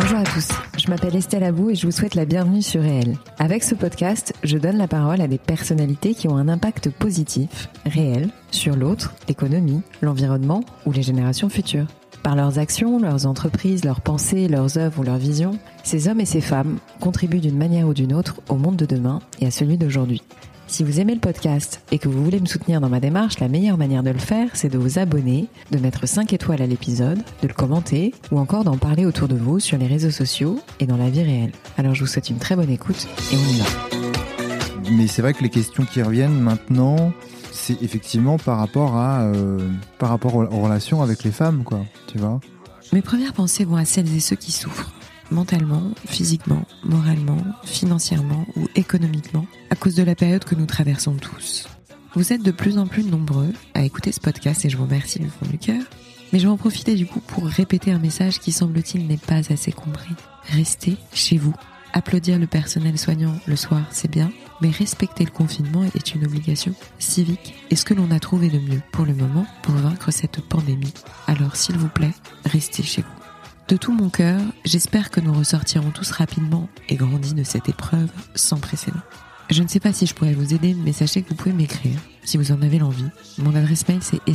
Bonjour à tous, je m'appelle Estelle Abou et je vous souhaite la bienvenue sur Réel. Avec ce podcast, je donne la parole à des personnalités qui ont un impact positif, réel, sur l'autre, l'économie, l'environnement ou les générations futures. Par leurs actions, leurs entreprises, leurs pensées, leurs œuvres ou leurs visions, ces hommes et ces femmes contribuent d'une manière ou d'une autre au monde de demain et à celui d'aujourd'hui. Si vous aimez le podcast et que vous voulez me soutenir dans ma démarche, la meilleure manière de le faire, c'est de vous abonner, de mettre 5 étoiles à l'épisode, de le commenter ou encore d'en parler autour de vous sur les réseaux sociaux et dans la vie réelle. Alors je vous souhaite une très bonne écoute et on y va. Mais c'est vrai que les questions qui reviennent maintenant, c'est effectivement par rapport aux relations avec les femmes, quoi, tu vois. Mes premières pensées vont à celles et ceux qui souffrent. Mentalement, physiquement, moralement, financièrement ou économiquement, à cause de la période que nous traversons tous. Vous êtes de plus en plus nombreux à écouter ce podcast et je vous remercie du fond du cœur, mais je vais en profiter du coup pour répéter un message qui semble-t-il n'est pas assez compris. Restez chez vous. Applaudir le personnel soignant le soir, c'est bien, mais respecter le confinement est une obligation civique et ce que l'on a trouvé de mieux pour le moment pour vaincre cette pandémie. Alors s'il vous plaît, restez chez vous. De tout mon cœur, j'espère que nous ressortirons tous rapidement et grandis de cette épreuve sans précédent. Je ne sais pas si je pourrais vous aider, mais sachez que vous pouvez m'écrire si vous en avez l'envie. Mon adresse mail c'est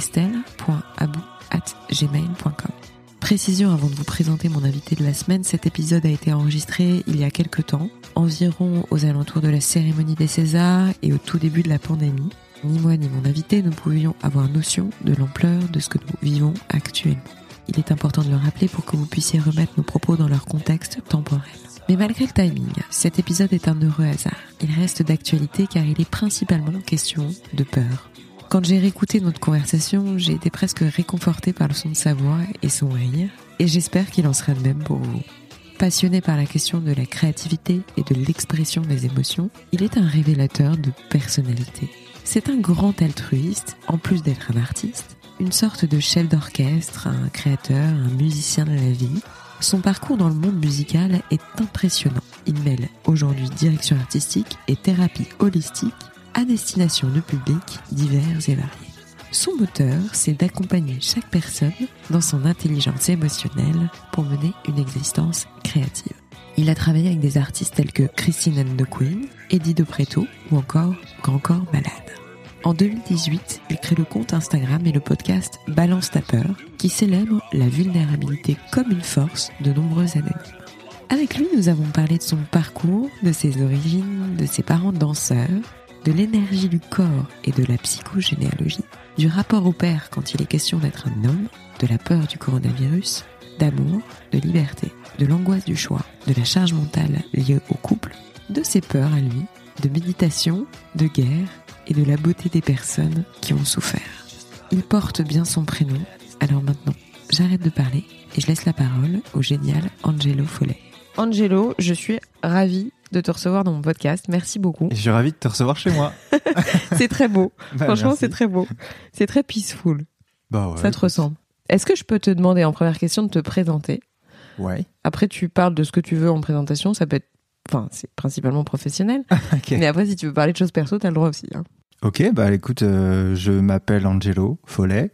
estelle.abou@gmail.com. Précision avant de vous présenter mon invité de la semaine, cet épisode a été enregistré il y a quelques temps, environ aux alentours de la cérémonie des Césars et au tout début de la pandémie. Ni moi ni mon invité ne pouvions avoir notion de l'ampleur de ce que nous vivons actuellement. Il est important de le rappeler pour que vous puissiez remettre nos propos dans leur contexte temporel. Mais malgré le timing, cet épisode est un heureux hasard. Il reste d'actualité car il est principalement question de peur. Quand j'ai réécouté notre conversation, j'ai été presque réconfortée par le son de sa voix et son rire, et j'espère qu'il en sera de même pour vous. Passionné par la question de la créativité et de l'expression des émotions, il est un révélateur de personnalité. C'est un grand altruiste, en plus d'être un artiste, une sorte de chef d'orchestre, un créateur, un musicien de la vie. Son parcours dans le monde musical est impressionnant. Il mêle aujourd'hui direction artistique et thérapie holistique à destination de publics divers et variés. Son moteur, c'est d'accompagner chaque personne dans son intelligence émotionnelle pour mener une existence créative. Il a travaillé avec des artistes tels que Christine and the Queen, Eddie De Pretto ou encore Grand Corps Malade. En 2018, il crée le compte Instagram et le podcast Balance ta peur, qui célèbre la vulnérabilité comme une force de nombreux anonymes. Avec lui, nous avons parlé de son parcours, de ses origines, de ses parents danseurs, de l'énergie du corps et de la psychogénéalogie, du rapport au père quand il est question d'être un homme, de la peur du coronavirus, d'amour, de liberté, de l'angoisse du choix, de la charge mentale liée au couple, de ses peurs à lui, de méditation, de guerre, et de la beauté des personnes qui ont souffert. Il porte bien son prénom, alors maintenant, j'arrête de parler et je laisse la parole au génial Angelo Follet. Angelo, je suis ravie de te recevoir dans mon podcast, merci beaucoup. Et je suis ravie de te recevoir chez moi. C'est très beau, franchement merci. C'est très beau. C'est très peaceful, Bah ouais, ça te ressemble. Est-ce que je peux te demander en première question de te présenter ? Ouais. Après tu parles de ce que tu veux en présentation, ça peut être... Enfin, c'est principalement professionnel. Okay. Mais après, si tu veux parler de choses perso, t'as le droit aussi. Hein. Ok, bah écoute, je m'appelle Angelo Follet.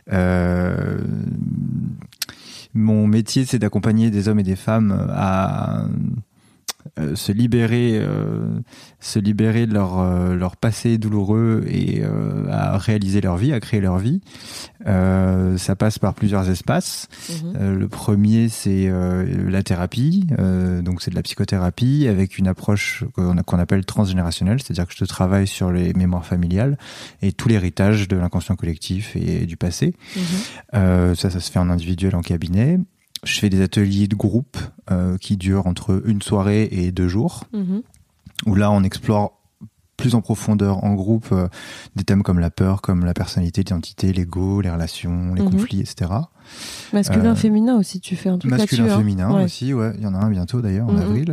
Mon métier, c'est d'accompagner des hommes et des femmes à se libérer de leur passé douloureux et à réaliser leur vie, à créer leur vie. Ça passe par plusieurs espaces. Le premier, c'est la thérapie, donc c'est de la psychothérapie avec une approche qu'on appelle transgénérationnelle, c'est-à-dire que je travaille sur les mémoires familiales et tout l'héritage de l'inconscient collectif et du passé. Ça se fait en individuel, en cabinet. Je fais des ateliers de groupe qui durent entre une soirée et 2 jours, où là on explore plus en profondeur en groupe des thèmes comme la peur, comme la personnalité, l'identité, l'ego, les relations, les conflits, etc. Masculin, féminin aussi, tu fais un truc là-dessus. Masculin, féminin aussi, ouais. Il y en a un bientôt d'ailleurs, en avril.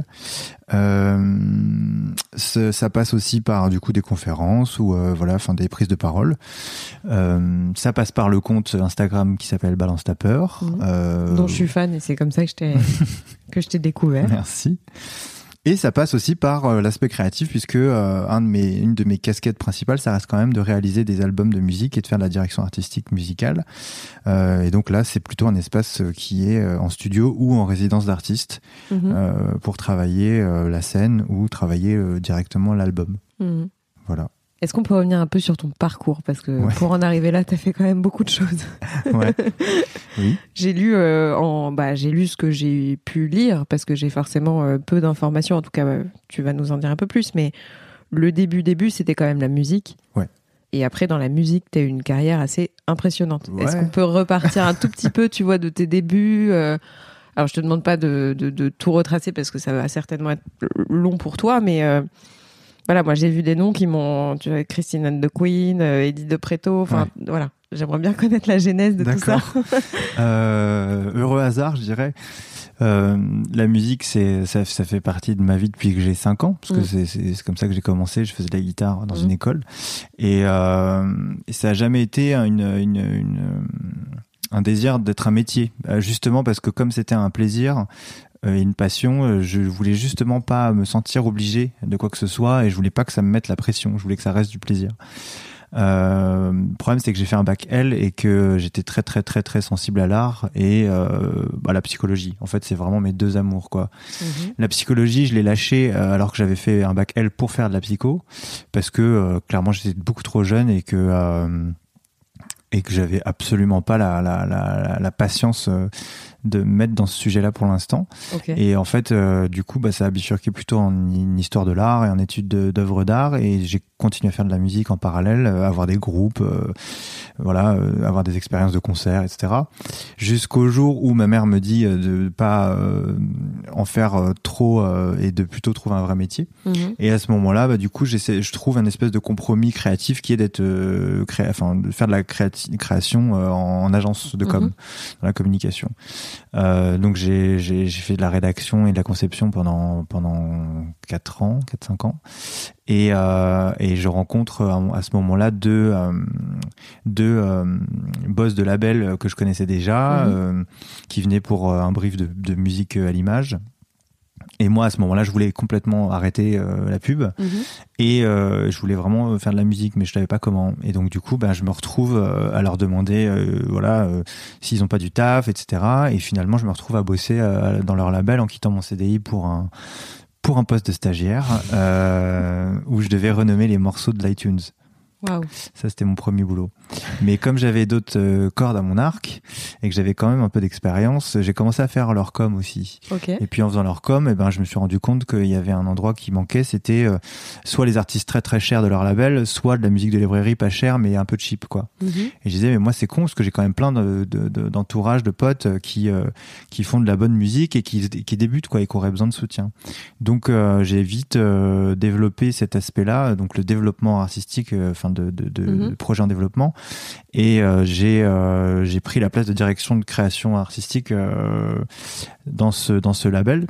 Ça passe aussi par du coup des conférences ou des prises de parole. Ça passe par le compte Instagram qui s'appelle Balance ta peur, dont je suis fan et c'est comme ça que je t'ai découvert. Merci. Et ça passe aussi par l'aspect créatif, puisque une de mes casquettes principales, ça reste quand même de réaliser des albums de musique et de faire de la direction artistique musicale. Et donc là, c'est plutôt un espace qui est en studio ou en résidence d'artiste pour travailler la scène ou travailler directement l'album. Voilà. Est-ce qu'on peut revenir un peu sur ton parcours? Parce que pour en arriver là, t'as fait quand même beaucoup de choses. Ouais. Oui. J'ai lu j'ai lu ce que j'ai pu lire, parce que j'ai forcément peu d'informations. En tout cas, tu vas nous en dire un peu plus. Mais le début, c'était quand même la musique. Ouais. Et après, dans la musique, t'as eu une carrière assez impressionnante. Ouais. Est-ce qu'on peut repartir un tout petit peu, tu vois, de tes débuts Alors, je te demande pas de tout retracer, parce que ça va certainement être long pour toi, mais... Voilà, moi j'ai vu des noms qui m'ont, tu vois, Christine and the Queen, Edith de Pretto, enfin voilà, j'aimerais bien connaître la genèse de tout ça. Heureux hasard, je dirais. La musique, ça fait partie de ma vie depuis que j'ai 5 ans, parce que c'est comme ça que j'ai commencé. Je faisais de la guitare dans une école, et ça a jamais été un désir d'être un métier, justement parce que comme c'était un plaisir, une passion, je voulais justement pas me sentir obligé de quoi que ce soit, et je voulais pas que ça me mette la pression, je voulais que ça reste du plaisir. Le problème, c'est que j'ai fait un bac L et que j'étais très très très très sensible à l'art et à la psychologie. En fait, c'est vraiment mes deux amours, quoi. La psychologie, je l'ai lâchée alors que j'avais fait un bac L pour faire de la psycho, parce que clairement j'étais beaucoup trop jeune et que j'avais absolument pas la patience de me mettre dans ce sujet-là pour l'instant. Okay. Et en fait, du coup, ça a bifurqué plutôt en une histoire de l'art et en études d'œuvres d'art, et j'ai continué à faire de la musique en parallèle, avoir des groupes, avoir des expériences de concerts, etc. Jusqu'au jour où ma mère me dit de pas en faire trop et de plutôt trouver un vrai métier. Et à ce moment-là, du coup, je trouve un espèce de compromis créatif qui est d'être de faire de la création en agence de com, dans la communication. Donc j'ai fait de la rédaction et de la conception pendant 4-5 ans, et je rencontre à ce moment-là deux boss de label que je connaissais déjà, qui venaient pour un brief de musique à l'image. Et moi, à ce moment-là, je voulais complètement arrêter la pub, et je voulais vraiment faire de la musique, mais je savais pas comment. Et donc, du coup, je me retrouve à leur demander, s'ils ont pas du taf, etc. Et finalement, je me retrouve à bosser dans leur label en quittant mon CDI pour un poste de stagiaire, où je devais renommer les morceaux de l'iTunes. Wow. Ça, c'était mon premier boulot. Mais comme j'avais d'autres cordes à mon arc et que j'avais quand même un peu d'expérience, j'ai commencé à faire leur com aussi. Okay. Et puis en faisant leur com, je me suis rendu compte qu'il y avait un endroit qui manquait. C'était soit les artistes très très chers de leur label, soit de la musique de librairie pas chère mais un peu cheap, quoi. Et je disais, mais moi c'est con, parce que j'ai quand même plein d'entourage, de potes qui font de la bonne musique et qui débutent, quoi, et qui auraient besoin de soutien. Donc j'ai vite développé cet aspect-là, donc le développement artistique, de projet en développement, et j'ai pris la place de direction de création artistique dans ce label.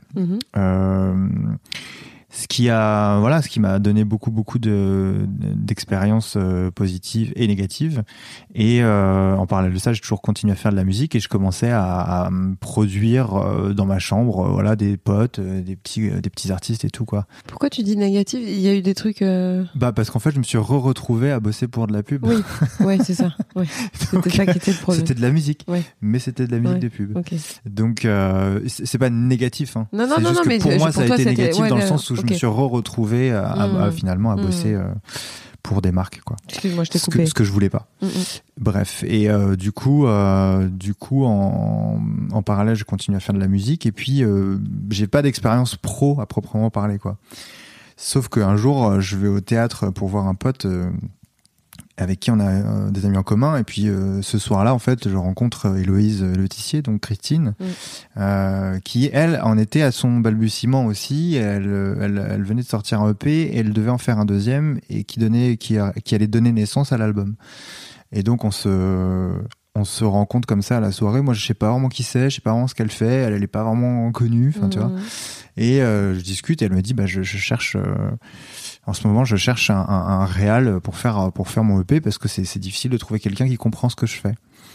Ce qui m'a donné beaucoup d'expériences positives et négatives. Et en parallèle de ça, j'ai toujours continué à faire de la musique, et je commençais à me produire dans ma chambre, des potes, des petits artistes et tout, quoi. Pourquoi tu dis négatif? Il y a eu des trucs parce qu'en fait, je me suis retrouvé à bosser pour de la pub. Oui, ouais, c'est ça. Ouais. C'était ça qui était le problème. C'était de la musique, ouais. Mais c'était de la musique de pub. Okay. Donc c'est pas négatif, hein. Non, juste que mais pour moi, ça a été négatif dans le sens où je me suis retrouvé finalement à bosser pour des marques, quoi. Excuse-moi, je t'ai coupé. Ce que je voulais pas. Bref, et du coup en parallèle, je continue à faire de la musique, et puis j'ai pas d'expérience pro à proprement parler, quoi. Sauf qu'un jour, je vais au théâtre pour voir un pote avec qui on a des amis en commun, et puis ce soir-là, en fait, je rencontre Héloïse Letissier, donc Christine, qui, elle, en était à son balbutiement aussi. Elle venait de sortir un EP, et elle devait en faire un deuxième, et qui allait donner naissance à l'album. Et donc on se rencontre comme ça à la soirée. Moi, je sais pas vraiment qui c'est, je sais pas vraiment ce qu'elle fait, elle est pas vraiment connue, tu vois. Et je discute, et elle me dit, je cherche en ce moment, je cherche un réal pour faire mon EP, parce que c'est difficile de trouver quelqu'un qui comprend ce que je fais.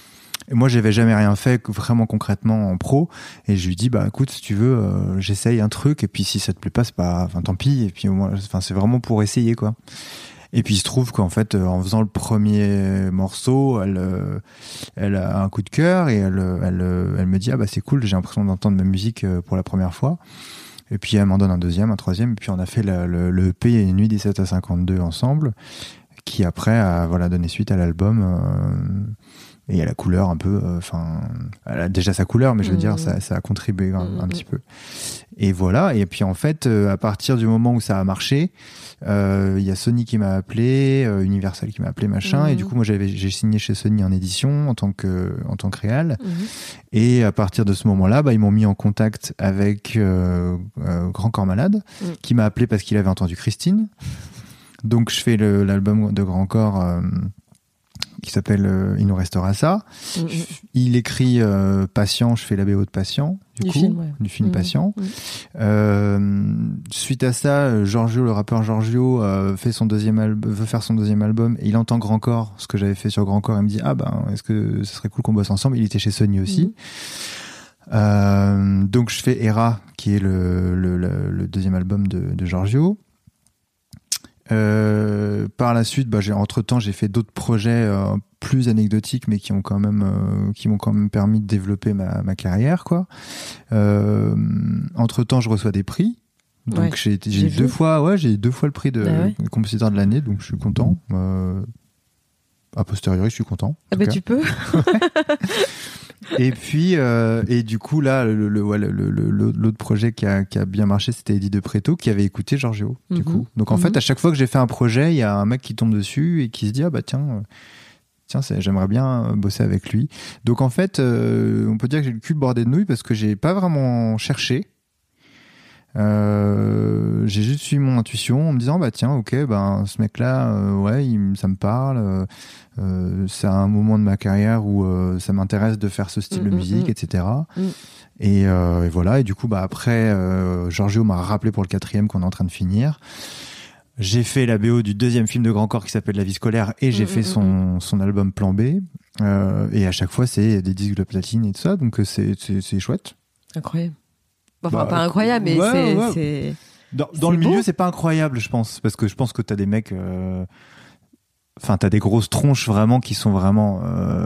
Et moi, j'avais jamais rien fait vraiment concrètement en pro. Et je lui dis, bah écoute, si tu veux, j'essaye un truc. Et puis si ça te plaît pas, c'est pas, enfin tant pis. Et puis moi, enfin c'est vraiment pour essayer quoi. Et puis il se trouve qu'en fait, en faisant le premier morceau, elle a un coup de cœur et elle me dit, ah bah c'est cool, j'ai l'impression d'entendre ma musique pour la première fois. Et puis elle m'en donne un deuxième, un troisième. Et puis on a fait le EP Nuit 17 à 52 ensemble, qui après a donné suite à l'album. Et à la couleur un peu, elle a déjà sa couleur, mais je veux dire, ça a contribué un petit peu. Et voilà. Et puis en fait, à partir du moment où ça a marché, il y a Sony qui m'a appelé, Universal qui m'a appelé, machin. Et du coup, moi, j'ai signé chez Sony en édition en tant que réal. Et à partir de ce moment-là, ils m'ont mis en contact avec Grand Corps Malade, qui m'a appelé parce qu'il avait entendu Christine. Donc je fais l'album de Grand Corps. Qui s'appelle Il nous restera ça. Il écrit Patient, je fais la BO de Patient, du film Patient. Suite à ça, Giorgio, le rappeur Giorgio, veut faire son deuxième album et il entend Grand Corps, ce que j'avais fait sur Grand Corps, et me dit est-ce que ce serait cool qu'on bosse ensemble. Il était chez Sony aussi. Donc je fais Hera, qui est le deuxième album de Giorgio. Par la suite, entre-temps, j'ai fait d'autres projets plus anecdotiques, mais qui m'ont quand même permis de développer ma carrière, quoi. Entre-temps, je reçois des prix. Donc j'ai deux fois le prix de compositeur de l'année, donc je suis content. A posteriori, je suis content. Tu peux. Et puis et du coup là l'autre projet qui a bien marché, c'était Eddie de Pretto qui avait écouté Giorgio du coup. Donc en fait, à chaque fois que j'ai fait un projet, il y a un mec qui tombe dessus et qui se dit tiens j'aimerais bien bosser avec lui. Donc en fait, on peut dire que j'ai le cul bordé de nouilles parce que j'ai pas vraiment cherché. J'ai juste suivi mon intuition en me disant ce mec là ça me parle, c'est un moment de ma carrière où ça m'intéresse de faire ce style de musique, etc. Et voilà, et du coup après Giorgio m'a rappelé pour le 4e qu'on est en train de finir. J'ai fait la BO du 2e film de Grand Corps qui s'appelle La vie scolaire et j'ai fait son album Plan B, et à chaque fois c'est des disques de platine et tout ça, donc c'est chouette. Incroyable. Pas incroyable, mais c'est... Dans le milieu, c'est pas incroyable, je pense. Parce que je pense que t'as des mecs... t'as des grosses tronches vraiment qui sont vraiment...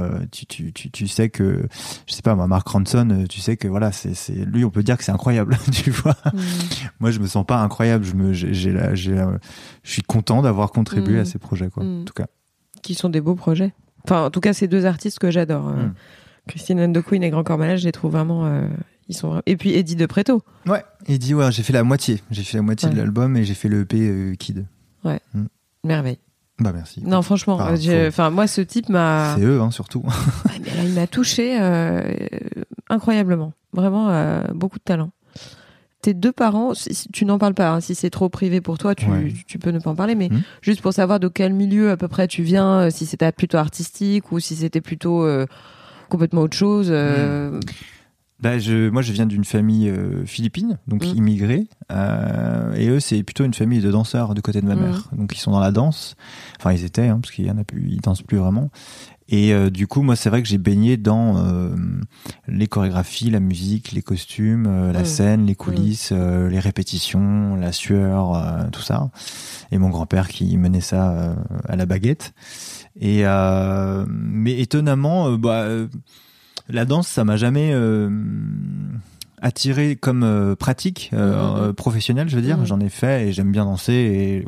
tu sais que... Je sais pas, moi, Mark Ronson, tu sais que voilà, lui, on peut dire que c'est incroyable, tu vois. Moi, je me sens pas incroyable. Je suis content d'avoir contribué à ces projets, quoi, en tout cas. Qui sont des beaux projets. Enfin, en tout cas, ces deux artistes que j'adore. Christine and the Queen et Grand Corps Malade, je les trouve vraiment... Et puis Eddie de Pretto. Ouais, Eddie, j'ai fait la moitié. J'ai fait la moitié de l'album et j'ai fait le EP Kid. Ouais, merveille. Merci. Non, franchement, moi, ce type m'a... C'est eux, surtout. Mais là, il m'a touché incroyablement. Vraiment, beaucoup de talent. Tes deux parents, si tu n'en parles pas, si c'est trop privé pour toi, tu peux ne pas en parler, mais juste pour savoir de quel milieu à peu près tu viens, si c'était plutôt artistique ou si c'était plutôt complètement autre chose. Moi, je viens d'une famille philippine, donc immigrée, et eux, c'est plutôt une famille de danseurs du côté de ma mère. Donc, ils sont dans la danse. Enfin, ils étaient, parce qu'il y en a plus, ils dansent plus vraiment. Et du coup, moi, c'est vrai que j'ai baigné dans les chorégraphies, la musique, les costumes, la scène, les coulisses, les répétitions, la sueur, tout ça. Et mon grand-père qui menait ça à la baguette. Et mais étonnamment, la danse, ça m'a jamais attiré comme pratique professionnelle, je veux dire. J'en ai fait et j'aime bien danser et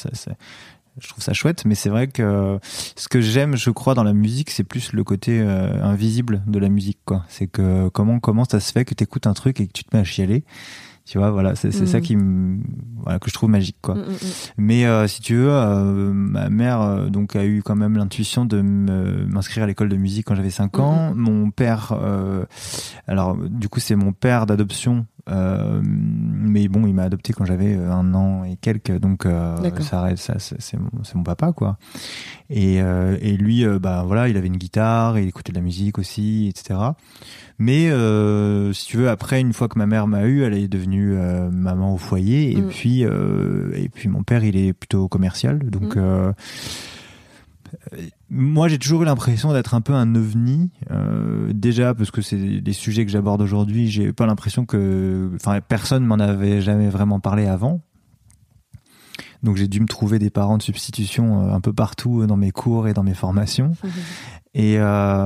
je trouve ça chouette. Mais c'est vrai que ce que j'aime, je crois, dans la musique, c'est plus le côté invisible de la musique, quoi. C'est que comment ça se fait que t'écoutes un truc et que tu te mets à chialer. Tu vois, voilà, c'est ça que je trouve magique, quoi. Mais si tu veux, ma mère donc a eu quand même l'intuition de m'inscrire à l'école de musique quand j'avais 5 ans. Mon père, alors du coup c'est mon père d'adoption, mais bon, il m'a adopté quand j'avais 1 an et quelques, donc c'est mon papa, quoi. Et lui, voilà, il avait une guitare, il écoutait de la musique aussi, etc. Mais si tu veux, après, une fois que ma mère m'a eu, elle est devenue maman au foyer. Et puis mon père, il est plutôt commercial. Donc Moi, j'ai toujours eu l'impression d'être un peu un ovni. Déjà, parce que c'est les sujets que j'aborde aujourd'hui, j'ai pas l'impression que... Enfin, personne m'en avait jamais vraiment parlé avant. Donc, j'ai dû me trouver des parents de substitution un peu partout dans mes cours et dans mes formations. Et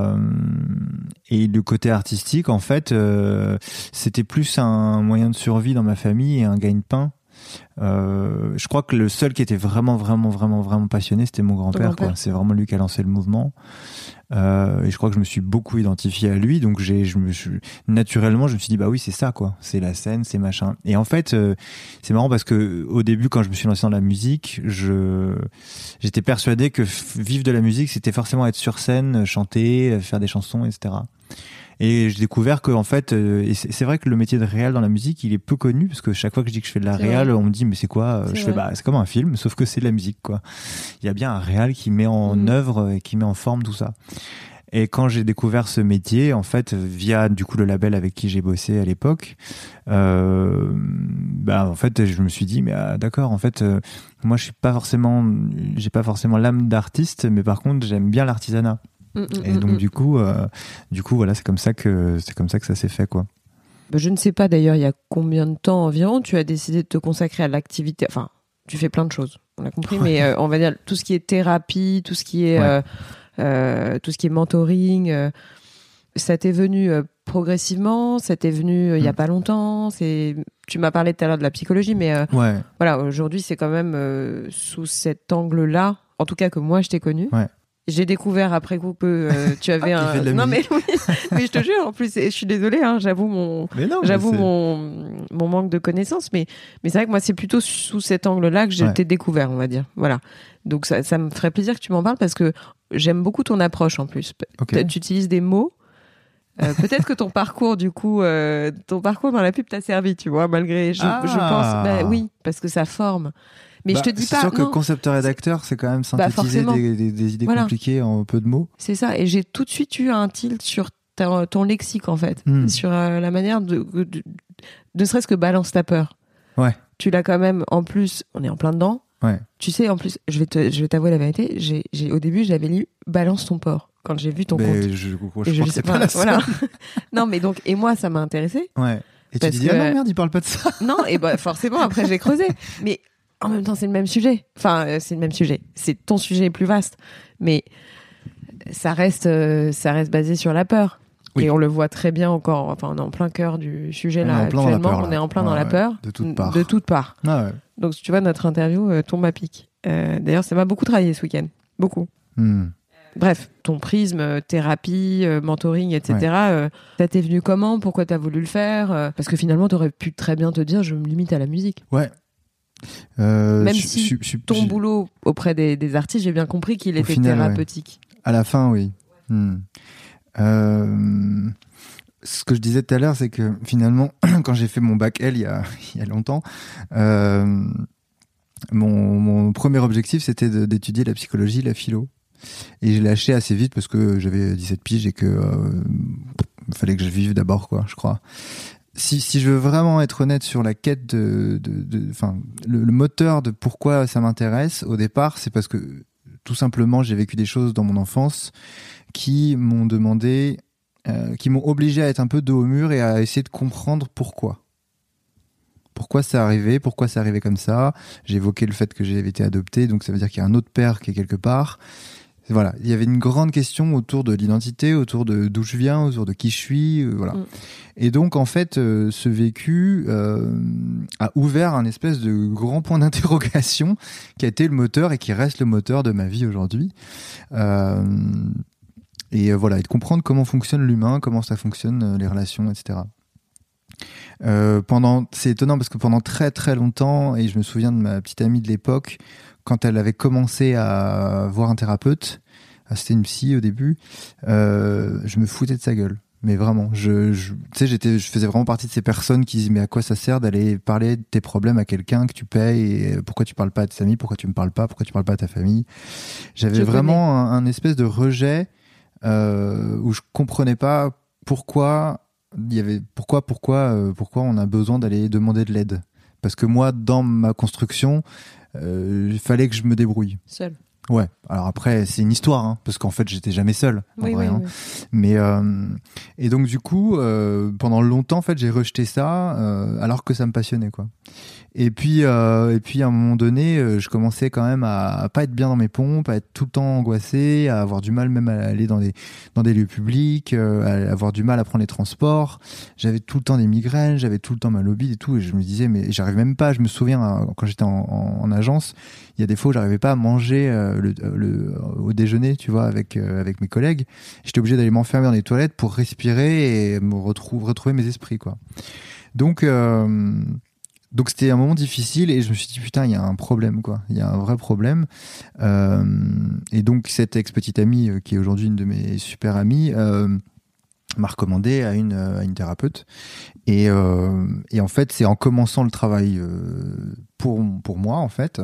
le côté artistique, en fait, c'était plus un moyen de survie dans ma famille et un gagne-pain. Je crois que le seul qui était vraiment passionné, c'était mon grand-père, quoi. C'est vraiment lui qui a lancé le mouvement. Et je crois que je me suis beaucoup identifié à lui, donc naturellement, je me suis dit, bah oui, c'est ça, quoi. C'est la scène, c'est machin. Et en fait, c'est marrant parce que au début, quand je me suis lancé dans la musique, j'étais persuadé que vivre de la musique, c'était forcément être sur scène, chanter, faire des chansons, etc. Et j'ai découvert que, en fait, et c'est vrai que le métier de réal dans la musique, il est peu connu, parce que chaque fois que je dis que je fais de la réal, on me dit, mais c'est quoi? C'est comme un film, sauf que c'est de la musique, quoi. Il y a bien un réal qui met en œuvre et qui met en forme tout ça. Et quand j'ai découvert ce métier, en fait, via, du coup, le label avec qui j'ai bossé à l'époque, en fait, je me suis dit, mais d'accord, en fait, moi, j'ai pas forcément l'âme d'artiste, mais par contre, j'aime bien l'artisanat. Et donc du coup voilà, c'est comme ça que ça s'est fait, quoi. Je ne sais pas d'ailleurs il y a combien de temps environ tu as décidé de te consacrer à l'activité. Enfin, tu fais plein de choses, on l'a compris, mais on va dire tout ce qui est thérapie, tout ce qui est mentoring, ça t'est venu progressivement, ça t'est venu il y a pas longtemps. Tu m'as parlé tout à l'heure de la psychologie, mais voilà, aujourd'hui c'est quand même sous cet angle-là, en tout cas que moi je t'ai connu. Ouais. J'ai découvert après coup que tu avais non mais oui, mais je te jure, en plus je suis désolée, hein, j'avoue mon manque de connaissances, mais c'est vrai que moi c'est plutôt sous cet angle-là que je t'ai découvert, on va dire. Voilà. Donc ça me ferait plaisir que tu m'en parles parce que j'aime beaucoup ton approche en plus. Okay. Tu utilises des mots. Peut-être que ton parcours dans la pub t'a servi, tu vois, malgré je pense oui, parce que ça forme. Mais je te dis pas. C'est sûr que concepteur-rédacteur, c'est quand même synthétiser des idées compliquées en peu de mots. C'est ça. Et j'ai tout de suite eu un tilt sur ton lexique, en fait. Sur la manière de serait-ce que balance ta peur. Ouais. Tu l'as quand même, en plus, on est en plein dedans. Ouais. Tu sais, en plus, je vais t'avouer la vérité, au début, j'avais lu Balance ton porc quand j'ai vu ton compte. Je crois que c'est pas la seule. Voilà. Non, mais donc, et moi, ça m'a intéressé. Ouais. Et tu dis, ah non, merde, il parle pas de ça. Non, et forcément, après, j'ai creusé. Mais en même temps, c'est le même sujet. Enfin, c'est le même sujet. C'est ton sujet plus vaste. Mais ça reste basé sur la peur. Oui. Et on le voit très bien encore. Enfin, on est en plein cœur du sujet là actuellement. On est en plein dans la peur. De toutes parts. De toutes parts. Ah ouais. Donc, tu vois, notre interview tombe à pic. D'ailleurs, ça m'a beaucoup travaillé ce week-end. Beaucoup. Bref, ton prisme, thérapie, mentoring, etc. Ça t'est venu comment? Pourquoi t'as voulu le faire? Parce que finalement, t'aurais pu très bien te dire, je me limite à la musique. Ouais. Même si ton boulot auprès des artistes, j'ai bien compris qu'il était thérapeutique. Ouais. À la fin, oui. Ce que je disais tout à l'heure, c'est que finalement, quand j'ai fait mon bac L il y a longtemps, mon premier objectif, c'était d'étudier la psychologie, la philo. Et j'ai lâché assez vite parce que j'avais 17 piges et que fallait que je vive d'abord, quoi, je crois. Si je veux vraiment être honnête sur la quête le moteur de pourquoi ça m'intéresse, au départ, c'est parce que tout simplement, j'ai vécu des choses dans mon enfance qui m'ont obligé à être un peu dos au mur et à essayer de comprendre pourquoi. Pourquoi c'est arrivé comme ça. J'ai évoqué le fait que j'avais été adopté, donc ça veut dire qu'il y a un autre père qui est quelque part. Voilà, il y avait une grande question autour de l'identité, autour de d'où je viens, autour de qui je suis, voilà. Et donc en fait, ce vécu a ouvert un espèce de grand point d'interrogation qui a été le moteur et qui reste le moteur de ma vie aujourd'hui. Et voilà, et de comprendre comment fonctionne l'humain, comment ça fonctionne les relations, etc. C'est étonnant parce que pendant très très longtemps, et je me souviens de ma petite amie de l'époque, quand elle avait commencé à voir un thérapeute, c'était une psy au début, je me foutais de sa gueule. Mais vraiment, je faisais vraiment partie de ces personnes qui disent mais à quoi ça sert d'aller parler de tes problèmes à quelqu'un que tu payes, et pourquoi tu parles pas à tes amis, pourquoi tu me parles pas, pourquoi tu parles pas à ta famille. J'avais vraiment un espèce de rejet où je comprenais pas pourquoi on a besoin d'aller demander de l'aide. Parce que moi, dans ma construction, il fallait que je me débrouille. Seul. Ouais. Alors après, c'est une histoire, hein, parce qu'en fait, j'étais jamais seul, en vrai. Hein. Mais et donc du coup, pendant longtemps, en fait, j'ai rejeté ça, alors que ça me passionnait, quoi. Et puis à un moment donné, je commençais quand même à pas être bien dans mes pompes, à être tout le temps angoissé, à avoir du mal même à aller dans des lieux publics, à avoir du mal à prendre les transports. J'avais tout le temps des migraines, j'avais tout le temps mal au bide et tout. Et je me disais, mais j'arrive même pas. Je me souviens quand j'étais en agence, il y a des fois où j'arrivais pas à manger au déjeuner, tu vois, avec mes collègues. J'étais obligé d'aller m'enfermer dans les toilettes pour respirer et me retrouver mes esprits, quoi. Donc c'était un moment difficile et je me suis dit putain, il y a un problème, quoi. Il y a un vrai problème. Et donc cette ex-petite amie qui est aujourd'hui une de mes super amies m'a recommandé à une thérapeute. Et en fait, c'est en commençant le travail pour moi, en fait,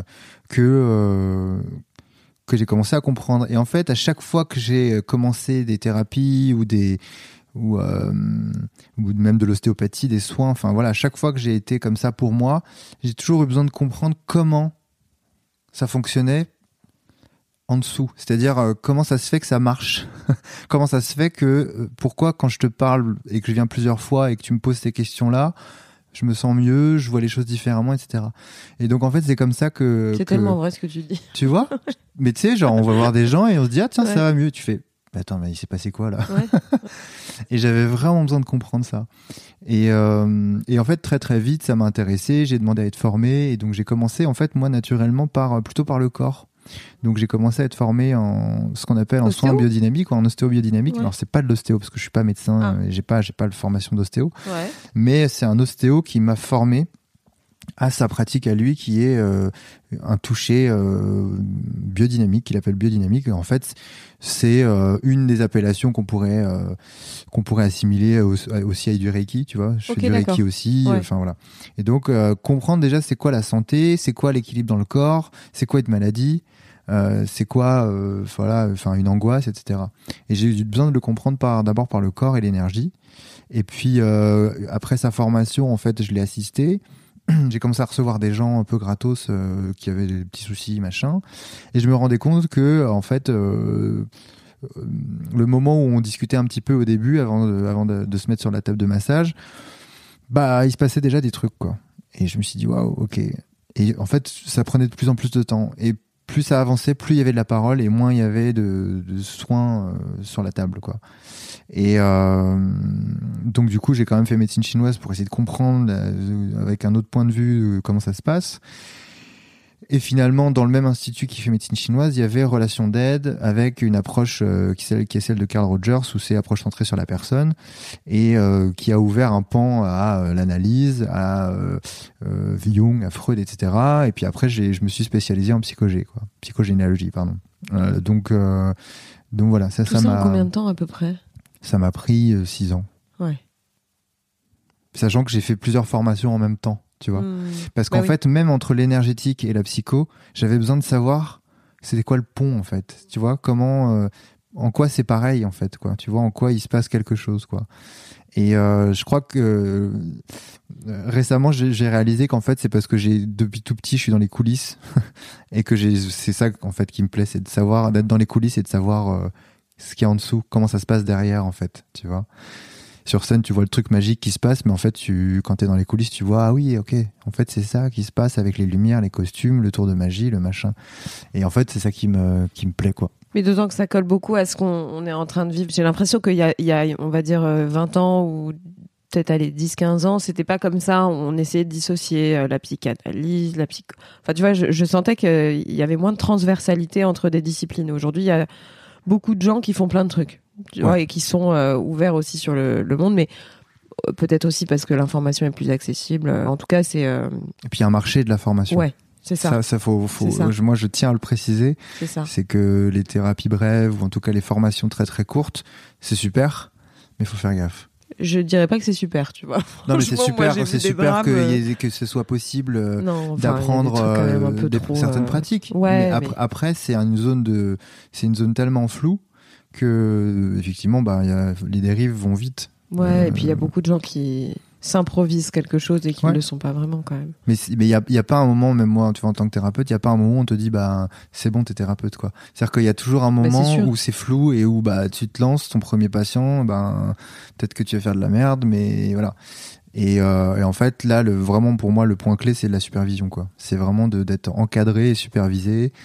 que j'ai commencé à comprendre. Et en fait, à chaque fois que j'ai commencé des thérapies ou même de l'ostéopathie, des soins, enfin voilà, à chaque fois que j'ai été comme ça pour moi, j'ai toujours eu besoin de comprendre comment ça fonctionnait en dessous, c'est-à-dire comment ça se fait que ça marche, comment ça se fait que pourquoi quand je te parle et que je viens plusieurs fois et que tu me poses ces questions-là, je me sens mieux, je vois les choses différemment, etc. Et donc en fait c'est comme ça que tellement vrai ce que tu dis, tu vois. Mais tu sais, genre on va voir des gens et on se dit ah tiens ça va mieux, tu fais attends, mais il s'est passé quoi là? Ouais. Et j'avais vraiment besoin de comprendre ça. Et en fait, très très vite, ça m'a intéressé. J'ai demandé à être formé. Et donc, j'ai commencé, en fait, moi, naturellement, plutôt par le corps. Donc, j'ai commencé à être formé en ce qu'on appelle en soins biodynamiques ou en ostéobiodynamique. Ouais. Alors, c'est pas de l'ostéo parce que je suis pas médecin. J'ai pas de formation d'ostéo. Ouais. Mais c'est un ostéo qui m'a formé à sa pratique à lui, qui est un toucher biodynamique, qu'il appelle biodynamique. En fait, c'est une des appellations qu'on pourrait assimiler aussi à du Reiki, tu vois. Je fais du Reiki aussi, enfin voilà. Et donc comprendre déjà c'est quoi la santé, c'est quoi l'équilibre dans le corps, c'est quoi une maladie, c'est quoi une angoisse, etc. Et j'ai eu besoin de le comprendre d'abord par le corps et l'énergie. Et puis après sa formation, en fait, je l'ai assisté. J'ai commencé à recevoir des gens un peu gratos qui avaient des petits soucis, machin. Et je me rendais compte que, en fait, le moment où on discutait un petit peu au début, avant de se mettre sur la table de massage, bah, il se passait déjà des trucs, quoi. Et je me suis dit, waouh, ok. Et en fait, ça prenait de plus en plus de temps. Et plus ça avançait, plus il y avait de la parole et moins il y avait de soins sur la table, quoi. Et donc du coup j'ai quand même fait médecine chinoise pour essayer de comprendre avec un autre point de vue comment ça se passe. Et finalement dans le même institut qui fait médecine chinoise il y avait relation d'aide avec une approche qui est celle de Carl Rogers, où c'est approche centrée sur la personne et qui a ouvert un pan à l'analyse, à Jung, à Freud, etc. Et puis après je me suis spécialisé en psychogénéalogie, pardon. Donc voilà, ça m'a... en combien de temps à peu près? Ça m'a pris 6 ans. Ouais. Sachant que j'ai fait plusieurs formations en même temps, tu vois. Parce qu'en fait, même entre l'énergétique et la psycho, j'avais besoin de savoir c'était quoi le pont, en fait. Tu vois, comment, en quoi c'est pareil, en fait, quoi. Tu vois, en quoi il se passe quelque chose, quoi. Et je crois que récemment, j'ai réalisé qu'en fait, c'est parce que depuis tout petit, je suis dans les coulisses et que c'est ça, en fait, qui me plaît, c'est d'être dans les coulisses et de savoir ce qu'il y a en dessous, comment ça se passe derrière, en fait, tu vois. Sur scène, tu vois le truc magique qui se passe, mais en fait, quand t'es dans les coulisses, tu vois, ah oui, ok, en fait, c'est ça qui se passe avec les lumières, les costumes, le tour de magie, le machin. Et en fait, c'est ça qui me plaît, quoi. Mais d'autant que ça colle beaucoup à ce qu'on est en train de vivre. J'ai l'impression qu'il y a, on va dire, 20 ans ou peut-être 10-15 ans, c'était pas comme ça. On essayait de dissocier la psychanalyse, la psycho... Enfin, tu vois, je sentais qu'il y avait moins de transversalité entre des disciplines. Aujourd'hui, il y a beaucoup de gens qui font plein de trucs, tu vois, et qui sont ouverts aussi sur le monde, mais peut-être aussi parce que l'information est plus accessible. En tout cas, c'est... Et puis, il y a un marché de la formation. Ouais, c'est ça. Ça faut ça. Moi, je tiens à le préciser. C'est ça. C'est que les thérapies brèves, ou en tout cas les formations très très courtes, c'est super, mais il faut faire gaffe. Je dirais pas que c'est super, tu vois. Non, mais c'est super, que ce soit possible d'apprendre certaines pratiques. Ouais, mais après, c'est une zone tellement floue que effectivement, les dérives vont vite. Ouais, et puis il y a beaucoup de gens qui s'improvisent quelque chose et qu'ils ne le sont pas vraiment quand même. Mais il y a pas un moment, même moi, tu vois, en tant que thérapeute, il y a pas un moment où on te dit c'est bon, t'es thérapeute, quoi. C'est-à-dire qu'il y a toujours un moment où c'est flou et où tu te lances ton premier patient, peut-être que tu vas faire de la merde, mais voilà. Et en fait, là, vraiment pour moi, le point clé, c'est de la supervision, quoi. C'est vraiment d'être encadré et supervisé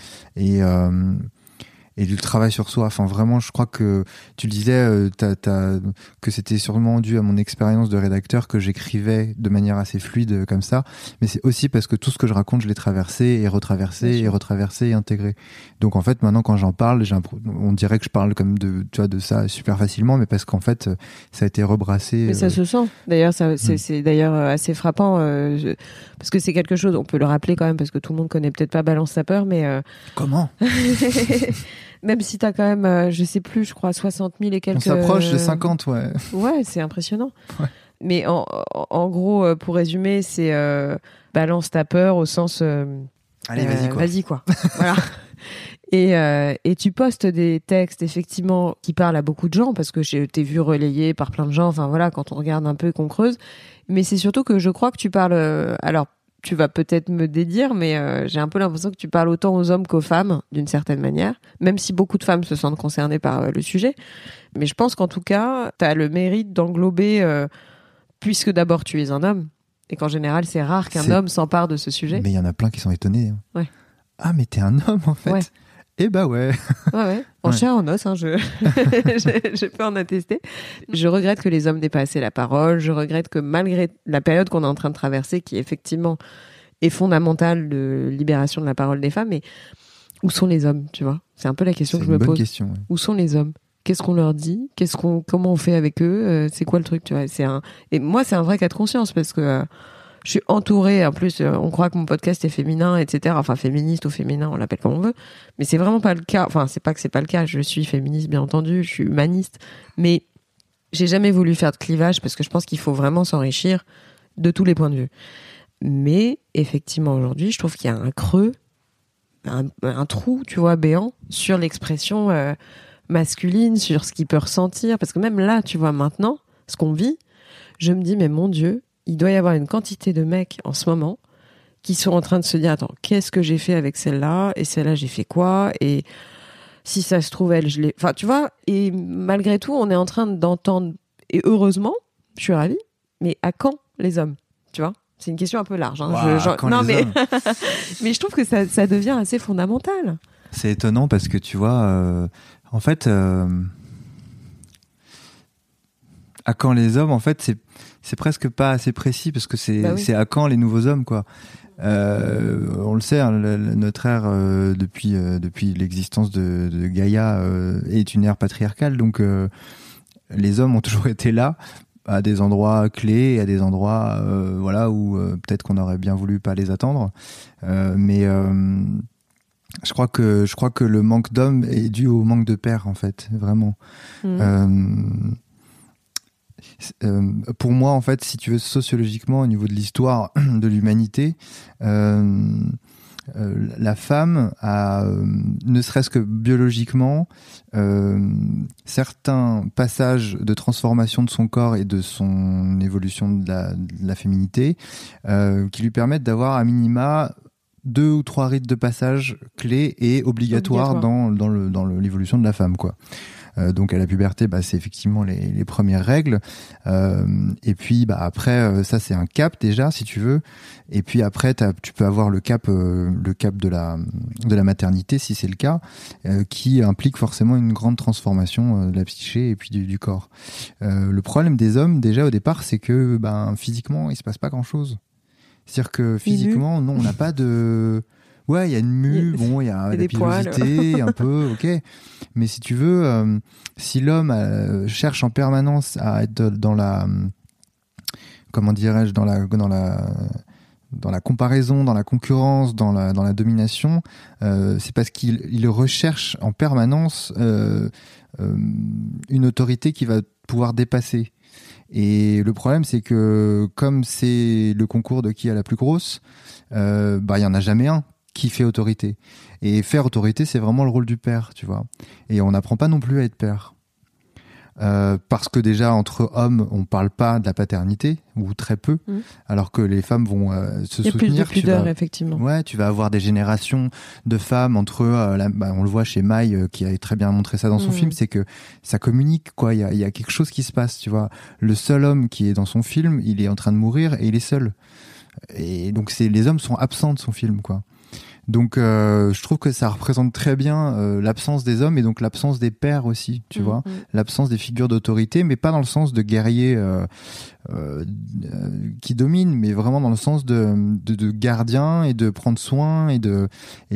et du travail sur soi. Enfin, vraiment, je crois que tu le disais, que c'était sûrement dû à mon expérience de rédacteur que j'écrivais de manière assez fluide comme ça. Mais c'est aussi parce que tout ce que je raconte, je l'ai traversé et retraversé et intégré. Donc en fait, maintenant, quand j'en parle, on dirait que je parle comme de ça super facilement, mais parce qu'en fait, ça a été rebrassé. Mais ça se sent. D'ailleurs, c'est d'ailleurs assez frappant parce que c'est quelque chose. On peut le rappeler quand même parce que tout le monde connaît peut-être pas Balance sa peur, mais comment même si t'as quand même, je sais plus, je crois 60 000 et quelques... On s'approche de 50, ouais. Ouais, c'est impressionnant. Ouais. Mais en gros, pour résumer, c'est balance ta peur au sens... Allez, vas-y, quoi. Vas-y, quoi. Voilà. Et tu postes des textes, effectivement, qui parlent à beaucoup de gens, parce que t'es vu relayé par plein de gens, enfin voilà, quand on regarde un peu et qu'on creuse. Mais c'est surtout que je crois que tu parles... alors, tu vas peut-être me dédire, mais j'ai un peu l'impression que tu parles autant aux hommes qu'aux femmes, d'une certaine manière, même si beaucoup de femmes se sentent concernées par le sujet. Mais je pense qu'en tout cas, tu as le mérite d'englober, puisque d'abord tu es un homme, et qu'en général, c'est rare qu'un homme s'empare de ce sujet. Mais il y en a plein qui sont étonnés. Ouais. Ah, mais t'es un homme, en fait. Ouais. Eh bah ouais. Ouais. En chair, en os, je peux en attester. Je regrette que les hommes n'aient pas assez la parole. Je regrette que malgré la période qu'on est en train de traverser, qui effectivement est fondamentale de libération de la parole des femmes, mais où sont les hommes, tu vois ? C'est un peu la question que je me pose. C'est une bonne question. Ouais. Où sont les hommes ? Qu'est-ce qu'on leur dit ? Comment on fait avec eux ? C'est quoi le truc, tu vois ? Et moi, c'est un vrai cas de conscience parce que je suis entourée, en plus, on croit que mon podcast est féminin, etc. Enfin, féministe ou féminin, on l'appelle comme on veut. Mais c'est vraiment pas le cas. Enfin, c'est pas que c'est pas le cas. Je suis féministe, bien entendu. Je suis humaniste. Mais j'ai jamais voulu faire de clivage parce que je pense qu'il faut vraiment s'enrichir de tous les points de vue. Mais, effectivement, aujourd'hui, je trouve qu'il y a un creux, un trou, tu vois, béant sur l'expression masculine, sur ce qu'il peut ressentir. Parce que même là, tu vois, maintenant, ce qu'on vit, je me dis, mais mon Dieu, il doit y avoir une quantité de mecs en ce moment qui sont en train de se dire, attends, qu'est-ce que j'ai fait avec celle-là ? Et celle-là, j'ai fait quoi ? Et si ça se trouve, elle, je l'ai... Enfin, tu vois, et malgré tout, on est en train d'entendre, et heureusement, je suis ravie, mais à quand les hommes ? Tu vois ? C'est une question un peu large. Hein. Non, mais mais je trouve que ça devient assez fondamental. C'est étonnant parce que, tu vois, en fait, à quand les hommes, en fait, c'est presque pas assez précis parce que c'est à quand les nouveaux hommes, quoi. On le sait, hein, notre ère depuis l'existence de Gaïa est une ère patriarcale, donc les hommes ont toujours été là à des endroits clés, à des endroits voilà où peut-être qu'on aurait bien voulu pas les attendre, mais je crois que le manque d'hommes est dû au manque de pères, en fait, vraiment. Pour moi, en fait, si tu veux, sociologiquement, au niveau de l'histoire de l'humanité, la femme a, ne serait-ce que biologiquement, certains passages de transformation de son corps et de son évolution de la féminité qui lui permettent d'avoir à minima 2 ou 3 rites de passage clés et obligatoires dans l'évolution de la femme, quoi. Donc à la puberté, c'est effectivement les premières règles, et puis après ça c'est un cap déjà, si tu veux, et puis après tu peux avoir le cap de la maternité, si c'est le cas, qui implique forcément une grande transformation de la psyché et puis du corps. Le problème des hommes déjà au départ, c'est que physiquement il se passe pas grand chose. C'est-à-dire que physiquement, non, on n'a pas de... Ouais, il y a une mue, il y a la pilosité, un peu, ok. Mais si tu veux, si l'homme cherche en permanence à être dans la... Comment dirais-je, dans la comparaison, dans la concurrence, dans la domination, c'est parce qu'il recherche en permanence une autorité qui va pouvoir dépasser. Et le problème, c'est que comme c'est le concours de qui a la plus grosse, y en a jamais un qui fait autorité. Et faire autorité, c'est vraiment le rôle du père, tu vois. Et on n'apprend pas non plus à être père. parce que déjà entre hommes on parle pas de la paternité ou très peu, alors que les femmes vont se soutenir. Il y a plus de pudeur, effectivement. Ouais, tu vas avoir des générations de femmes entre eux. On le voit chez Maï qui a très bien montré ça dans son film, c'est que ça communique quoi. Il y a quelque chose qui se passe, tu vois. Le seul homme qui est dans son film, il est en train de mourir et il est seul. Et donc les hommes sont absents de son film, quoi. Donc je trouve que ça représente très bien l'absence des hommes et donc l'absence des pères aussi, tu vois, l'absence des figures d'autorité, mais pas dans le sens de guerrier qui domine, mais vraiment dans le sens de gardien et de prendre soin et de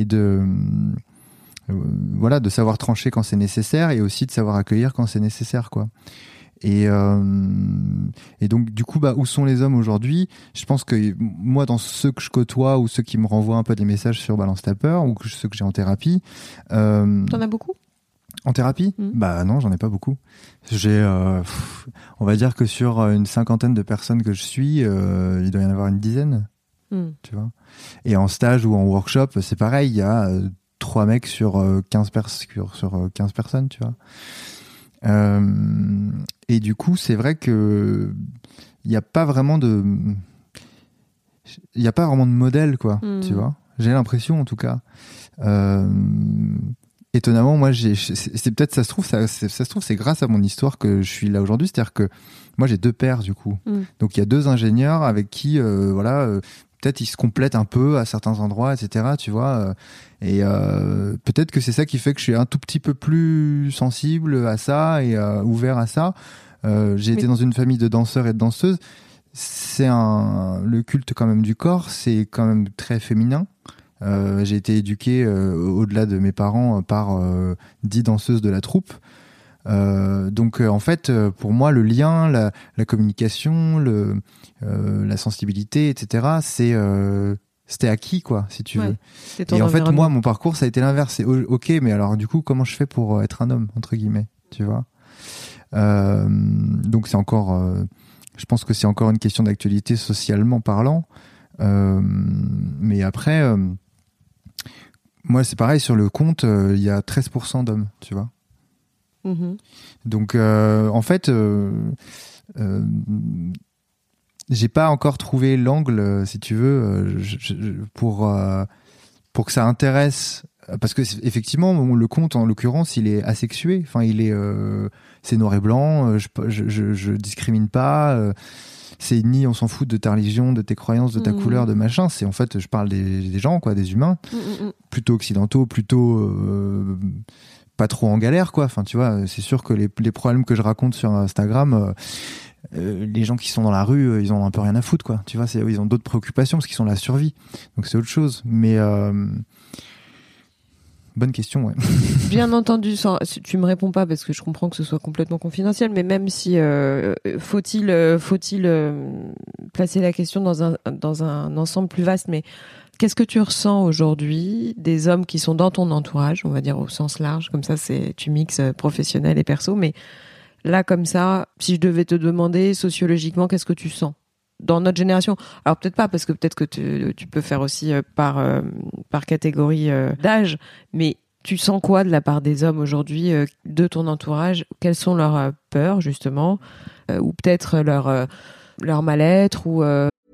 voilà, de savoir trancher quand c'est nécessaire et aussi de savoir accueillir quand c'est nécessaire, quoi. Et donc du coup, où sont les hommes aujourd'hui ? Je pense que moi, dans ceux que je côtoie ou ceux qui me renvoient un peu des messages sur Balance ta peur ou ceux que j'ai en thérapie. T'en as beaucoup ? En thérapie ? Non, j'en ai pas beaucoup. J'ai, on va dire que sur une 50aine de personnes que je suis, il doit y en avoir une dizaine. Tu vois. Et en stage ou en workshop, c'est pareil. Il y a 3 mecs sur 15 personnes, tu vois. Et du coup, c'est vrai que il n'y a pas vraiment de modèle, quoi, tu vois. J'ai l'impression, en tout cas. Étonnamment, moi, c'est peut-être, ça se trouve, c'est grâce à mon histoire que je suis là aujourd'hui. C'est-à-dire que moi, j'ai 2 pères, du coup. Donc, il y a 2 ingénieurs avec qui, peut-être ils se complètent un peu à certains endroits, etc. Tu vois. Et peut-être que c'est ça qui fait que je suis un tout petit peu plus sensible à ça et ouvert à ça. J'ai été dans une famille de danseurs et de danseuses. Le culte quand même du corps, c'est quand même très féminin. J'ai été éduqué au-delà de mes parents par 10 danseuses de la troupe. Donc en fait, pour moi, le lien, la communication, la sensibilité, etc., c'était acquis, quoi, si tu veux. Et en fait, moi, mon parcours, ça a été l'inverse. C'est ok, mais alors du coup, comment je fais pour être un homme, entre guillemets, tu vois. Donc c'est encore, je pense que c'est encore une question d'actualité socialement parlant. Mais après, moi, c'est pareil, sur le compte, il y a 13% d'hommes, tu vois. Donc en fait, j'ai pas encore trouvé l'angle, si tu veux, pour que ça intéresse, parce que effectivement le conte en l'occurrence il est asexué, enfin c'est noir et blanc, je discrimine pas, c'est ni on s'en fout de ta religion, de tes croyances, de ta couleur, de machin, c'est en fait je parle des gens, quoi, des humains, plutôt occidentaux, plutôt pas trop en galère, quoi. Enfin, tu vois, c'est sûr que les problèmes que je raconte sur Instagram, les gens qui sont dans la rue, ils ont un peu rien à foutre, quoi. Tu vois, ils ont d'autres préoccupations parce qu'ils sont la survie. Donc c'est autre chose. Mais bonne question, ouais. Bien entendu, tu me réponds pas parce que je comprends que ce soit complètement confidentiel, mais même si faut-il placer la question dans un ensemble plus vaste, mais qu'est-ce que tu ressens aujourd'hui des hommes qui sont dans ton entourage, on va dire au sens large, comme ça tu mixes professionnel et perso, mais là comme ça, si je devais te demander sociologiquement, qu'est-ce que tu sens dans notre génération? Alors peut-être pas, parce que peut-être que tu peux faire aussi par catégorie d'âge, mais tu sens quoi de la part des hommes aujourd'hui, de ton entourage? Quelles sont leurs peurs justement, ou peut-être leur mal-être ou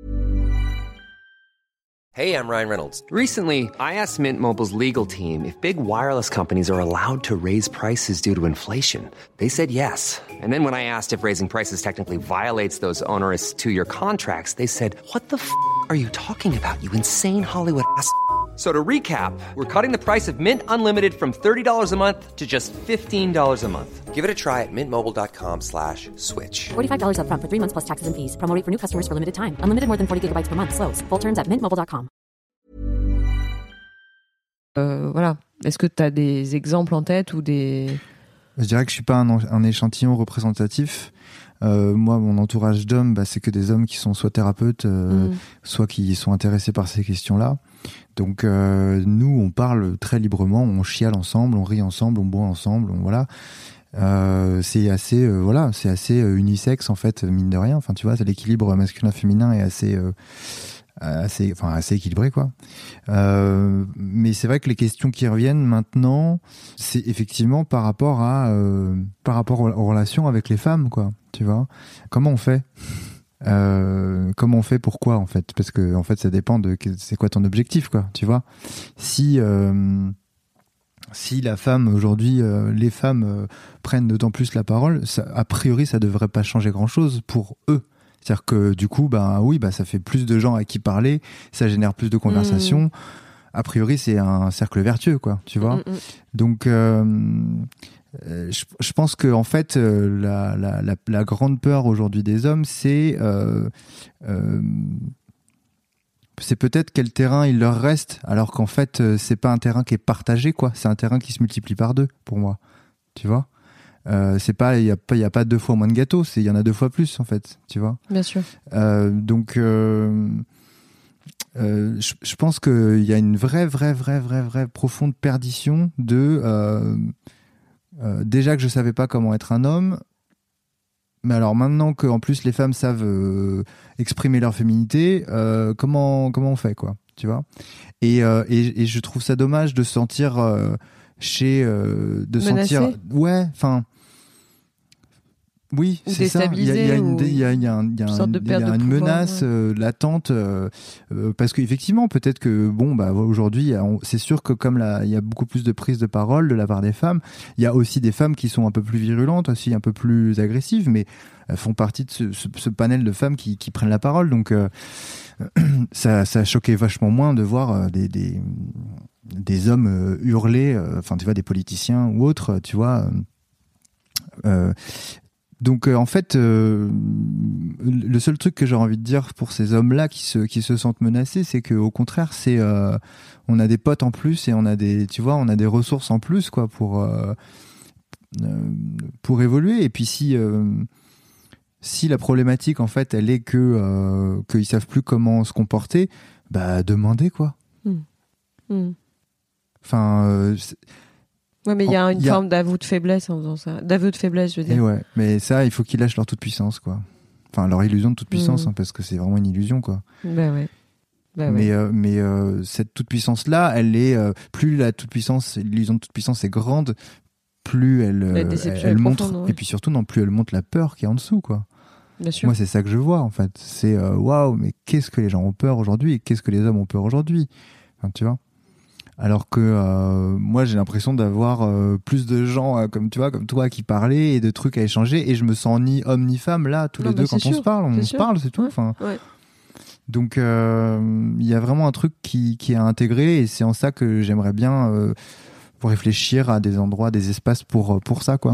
Hey, I'm Ryan Reynolds. Recently, I asked Mint Mobile's legal team if big wireless companies are allowed to raise prices due to inflation. They said yes. And then when I asked if raising prices technically violates those onerous 2-year contracts, they said, "What the f*** are you talking about, you insane Hollywood ass?" So to recap, we're cutting the price of Mint Unlimited from $30 a month to just $15 a month. Give it a try at mintmobile.com/switch. $45 up front for 3 months plus taxes and fees. Promo rate for new customers for limited time. Unlimited more than 40 gigabytes per month. Slows full terms at mintmobile.com. Voilà. Est-ce que tu as des exemples en tête ou des... Je dirais que je suis pas un échantillon représentatif. Moi, mon entourage d'hommes, c'est que des hommes qui sont soit thérapeutes, soit qui sont intéressés par ces questions-là. Donc nous, on parle très librement, on chiale ensemble, on rit ensemble, on boit ensemble, voilà. C'est assez unisexe en fait, mine de rien. Enfin, tu vois, l'équilibre masculin-féminin est assez équilibré, quoi. Mais c'est vrai que les questions qui reviennent maintenant, c'est effectivement par rapport aux relations avec les femmes, quoi. Tu vois, comment on fait? Pourquoi, en fait? Parce que en fait, ça dépend de c'est quoi ton objectif, quoi. Tu vois, si la femme aujourd'hui, les femmes prennent d'autant plus la parole, a priori, ça devrait pas changer grand-chose pour eux. C'est-à-dire que du coup, ça fait plus de gens à qui parler, ça génère plus de conversations. A priori, c'est un cercle vertueux, quoi. Tu vois. Donc, je pense que en fait, la grande peur aujourd'hui des hommes, c'est peut-être quel terrain il leur reste, alors qu'en fait, c'est pas un terrain qui est partagé, quoi. C'est un terrain qui se multiplie par 2, pour moi. Tu vois. C'est pas, il y a pas 2 fois moins de gâteaux, il y en a 2 fois plus, en fait. Tu vois. Bien sûr. Donc, je pense qu'il y a une vraie profonde perdition de déjà que je savais pas comment être un homme, mais alors maintenant que en plus les femmes savent exprimer leur féminité, comment on fait, quoi, tu vois. Et je trouve ça dommage de se sentir menacé. Ouais, enfin. Oui, ou c'est ça. Il y a une menace latente, parce qu'effectivement, peut-être que aujourd'hui, c'est sûr que comme il y a beaucoup plus de prise de parole de la part des femmes, il y a aussi des femmes qui sont un peu plus virulentes, aussi un peu plus agressives, mais elles font partie de ce panel de femmes qui prennent la parole. Donc, ça choquait vachement moins de voir des hommes hurler, enfin, tu vois, des politiciens ou autres, tu vois. Donc en fait, le seul truc que j'aurais envie de dire pour ces hommes-là qui se sentent menacés, c'est que au contraire, on a des potes en plus et on a des ressources en plus, quoi, pour évoluer. Et puis si la problématique en fait, elle est qu'ils savent plus comment se comporter, demandez, quoi. Enfin. Ouais, mais il y a une forme d'aveu de faiblesse en faisant ça. D'aveu de faiblesse, je veux dire. Et ouais, mais ça, il faut qu'ils lâchent leur toute-puissance, quoi. Enfin, leur illusion de toute-puissance, parce que c'est vraiment une illusion, quoi. Ouais. Mais cette toute-puissance-là, elle est... plus la toute-puissance, l'illusion de toute-puissance est grande, plus elle montre... Ouais. Et puis surtout, plus elle montre la peur qui est en dessous, quoi. Bien sûr. Moi, c'est ça que je vois, en fait. C'est, waouh, mais qu'est-ce que les gens ont peur aujourd'hui et qu'est-ce que les hommes ont peur aujourd'hui, enfin, tu vois. Alors que moi j'ai l'impression d'avoir plus de gens comme toi qui parlaient et de trucs à échanger, et je me sens ni homme ni femme là tous les deux quand on se parle, c'est tout. Enfin, donc il y a vraiment un truc qui est à intégrer, et c'est en ça que j'aimerais bien réfléchir à des endroits, des espaces pour ça, quoi.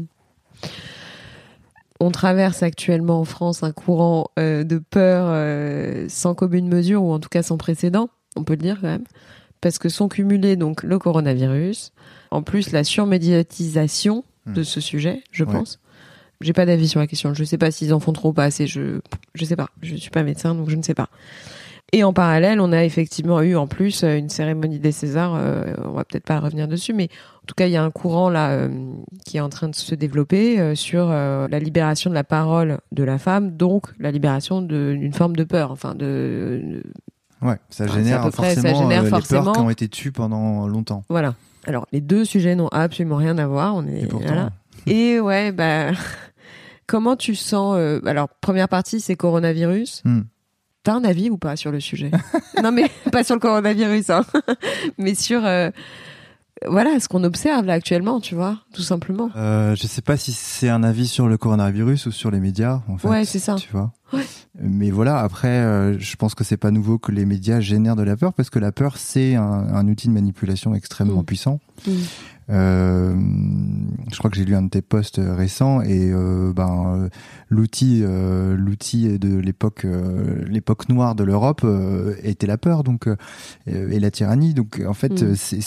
On traverse actuellement en France un courant de peur sans commune mesure, ou en tout cas sans précédent, on peut le dire quand même. Parce que sont cumulés donc le coronavirus, en plus la surmédiatisation de ce sujet, je pense. J'ai pas d'avis sur la question. Je sais pas s'ils en font trop ou pas assez. Je sais pas. Je suis pas médecin, donc je ne sais pas. Et en parallèle, on a effectivement eu en plus une cérémonie des Césars. On va peut-être pas revenir dessus, mais en tout cas, il y a un courant là qui est en train de se développer sur la libération de la parole de la femme, donc la libération d'une forme de peur, enfin Ouais, ça génère forcément les peurs qui ont été tues pendant longtemps. Voilà. Alors, les deux sujets n'ont absolument rien à voir. Et pourtant. Voilà. Et ouais, comment tu sens alors, première partie, c'est coronavirus. T'as un avis ou pas sur le sujet? Non, mais pas sur le coronavirus, hein. Mais sur ce qu'on observe là actuellement, tu vois, tout simplement. Je sais pas si c'est un avis sur le coronavirus ou sur les médias, en fait. Ouais, c'est ça. Tu vois. Ouais. Mais voilà, après, je pense que c'est pas nouveau que les médias génèrent de la peur, parce que la peur, c'est un outil de manipulation extrêmement puissant. Je crois que j'ai lu un de tes posts récents, et l'outil de l'époque noire de l'Europe était la peur, donc et la tyrannie. Donc en fait,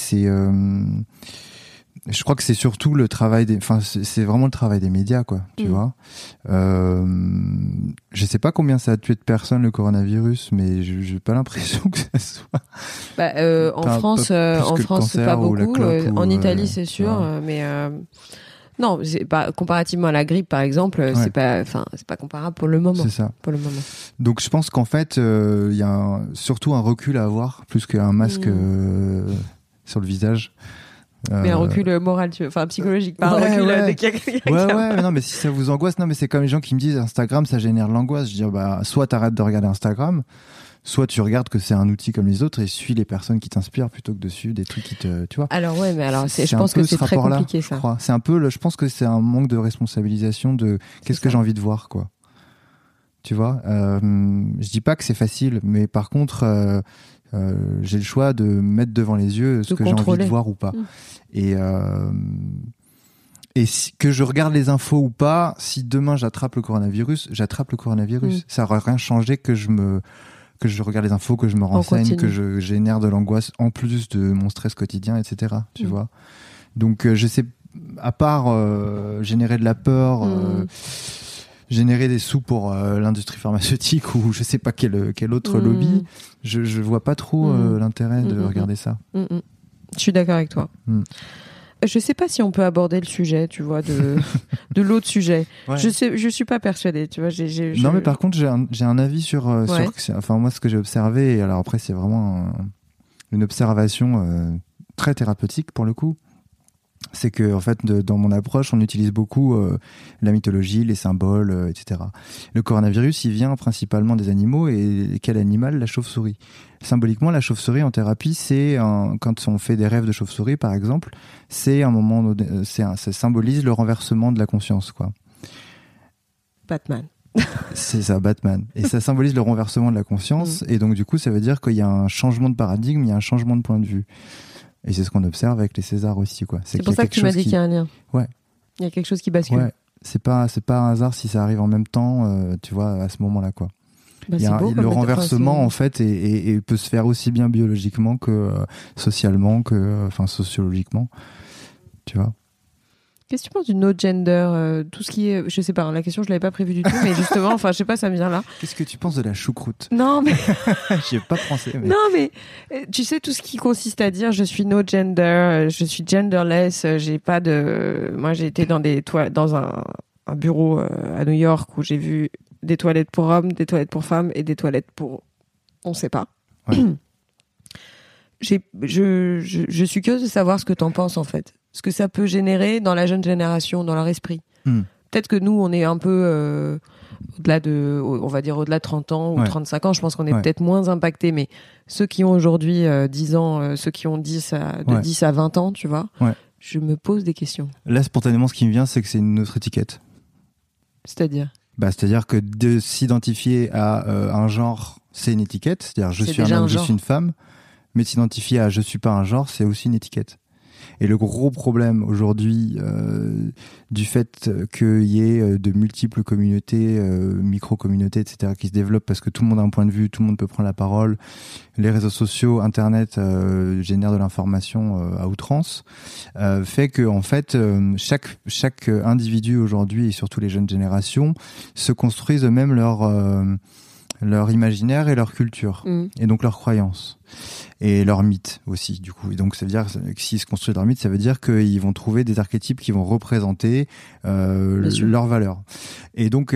je crois que c'est surtout c'est vraiment le travail des médias, quoi, tu vois. Je sais pas combien ça a tué de personnes, le coronavirus, mais j'ai pas l'impression que ça soit. En France, c'est pas beaucoup. En Italie, c'est sûr, mais Non, c'est pas comparativement à la grippe par exemple, c'est pas comparable pour le moment. C'est ça. Pour le moment. Donc je pense qu'en fait il y a surtout un recul à avoir plus qu'un masque sur le visage. Mais un recul moral, psychologique, pas un recul dès qu'il y a Ouais, mais non, mais si ça vous angoisse, non, mais c'est comme les gens qui me disent Instagram, ça génère de l'angoisse. Je dis, soit t'arrêtes de regarder Instagram, soit tu regardes que c'est un outil comme les autres et suis les personnes qui t'inspirent plutôt que de suivre des trucs qui te, tu vois. Alors ouais, mais alors je pense que c'est très compliqué ça. Je crois. C'est un peu, je pense que c'est un manque de responsabilisation de qu'est-ce que j'ai envie de voir, quoi. Tu vois, je dis pas que c'est facile, mais par contre, j'ai le choix de mettre devant les yeux ce que j'ai envie de voir ou pas. Et que je regarde les infos ou pas, si demain j'attrape le coronavirus, j'attrape le coronavirus. Ça n'aurait rien changé que je regarde les infos, que je me renseigne, que je génère de l'angoisse en plus de mon stress quotidien, etc. Tu vois. Donc je sais, à part générer de la peur, générer des sous pour l'industrie pharmaceutique ou je sais pas quel autre lobby, je vois pas trop l'intérêt de regarder ça. Je suis d'accord avec toi. Je sais pas si on peut aborder le sujet, tu vois, de l'autre sujet. Ouais. Je suis pas persuadée, tu vois. Non, mais par contre, j'ai un avis sur moi, ce que j'ai observé. Et alors après, c'est vraiment une observation très thérapeutique pour le coup. C'est que en fait, dans mon approche, on utilise beaucoup la mythologie, les symboles, etc. Le coronavirus, il vient principalement des animaux. Et quel animal? La chauve-souris. Symboliquement, la chauve-souris en thérapie, quand on fait des rêves de chauve-souris, par exemple, c'est un moment, ça symbolise le renversement de la conscience, quoi. Batman. C'est ça, Batman. Et ça symbolise le renversement de la conscience. Et donc, du coup, ça veut dire qu'il y a un changement de paradigme, il y a un changement de point de vue. Et c'est ce qu'on observe avec les Césars aussi, quoi. C'est pour ça que tu m'as dit qu'il y a un lien. Ouais. Il y a quelque chose qui bascule. Ouais. C'est pas un hasard si ça arrive en même temps, tu vois, à ce moment-là, quoi. Le renversement, en fait, et peut se faire aussi bien biologiquement que socialement, que sociologiquement. Tu vois. Qu'est-ce que tu penses du no gender, tout ce qui est, je sais pas, la question je l'avais pas prévue du tout, mais justement, je sais pas, ça me vient là. Qu'est-ce que tu penses de la choucroute? Non, mais j'y ai pas pensé. Mais... Non, mais tu sais tout ce qui consiste à dire je suis no gender, je suis genderless, j'ai pas de, moi j'ai été dans un bureau à New York où j'ai vu des toilettes pour hommes, des toilettes pour femmes et des toilettes pour, on sait pas. Ouais. Je suis curieuse de savoir ce que t'en penses en fait. Ce que ça peut générer dans la jeune génération, dans leur esprit. Peut-être que nous, on est un peu au-delà de 30 ans ou 35 ans, je pense qu'on est peut-être moins impactés, mais ceux qui ont aujourd'hui 10 ans, ceux qui ont 10 à 20 ans, tu vois, je me pose des questions. Là, spontanément, ce qui me vient, c'est que c'est une autre étiquette. C'est-à-dire ? C'est-à-dire que de s'identifier à un genre, c'est une étiquette. C'est-à-dire je suis un homme, je suis une femme. Mais s'identifier à je suis pas un genre, c'est aussi une étiquette. Et le gros problème aujourd'hui du fait qu'il y ait de multiples communautés, micro-communautés, etc., qui se développent parce que tout le monde a un point de vue, tout le monde peut prendre la parole, les réseaux sociaux, Internet génèrent de l'information à outrance, fait que en fait chaque individu aujourd'hui et surtout les jeunes générations se construisent eux-mêmes leur imaginaire et leur culture et donc leurs croyances et leurs mythes aussi du coup. Et donc ça veut dire que s'ils se construisent leur mythe, ça veut dire qu'ils vont trouver des archétypes qui vont représenter leurs valeurs. Et donc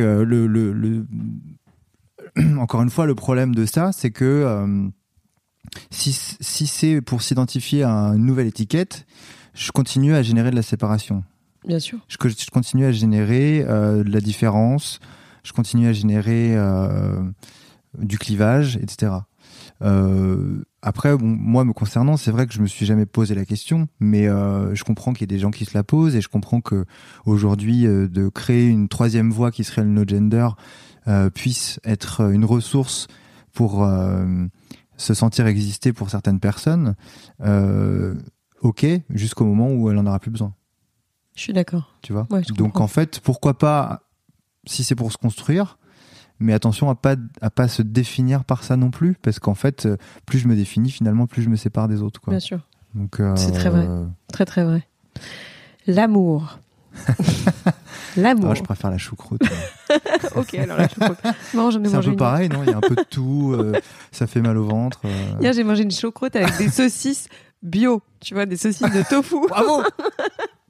encore une fois, le problème de ça, c'est que si c'est pour s'identifier à une nouvelle étiquette, je continue à générer de la séparation. Bien sûr. Je continue à générer de la différence. Je continue à générer du clivage, etc. Après, moi, me concernant, c'est vrai que je me suis jamais posé la question, mais je comprends qu'il y ait des gens qui se la posent et je comprends que aujourd'hui, de créer une troisième voie qui serait le no gender puisse être une ressource pour se sentir exister pour certaines personnes. Ok, jusqu'au moment où elle en aura plus besoin. Je suis d'accord. Tu vois. Ouais, donc en fait, pourquoi pas, si c'est pour se construire, mais attention à pas se définir par ça non plus, parce qu'en fait, plus je me définis, finalement, plus je me sépare des autres, quoi. Bien sûr. Donc, c'est très vrai. Très, très vrai. L'amour. L'amour. Ah, je préfère la choucroute. Ok, alors la choucroute. Non, j'en ai c'est mangé un peu pareil, non? Il y a un peu de tout, ça fait mal au ventre. Hier, j'ai mangé une choucroute avec des saucisses bio, tu vois, des saucisses de tofu. Bravo.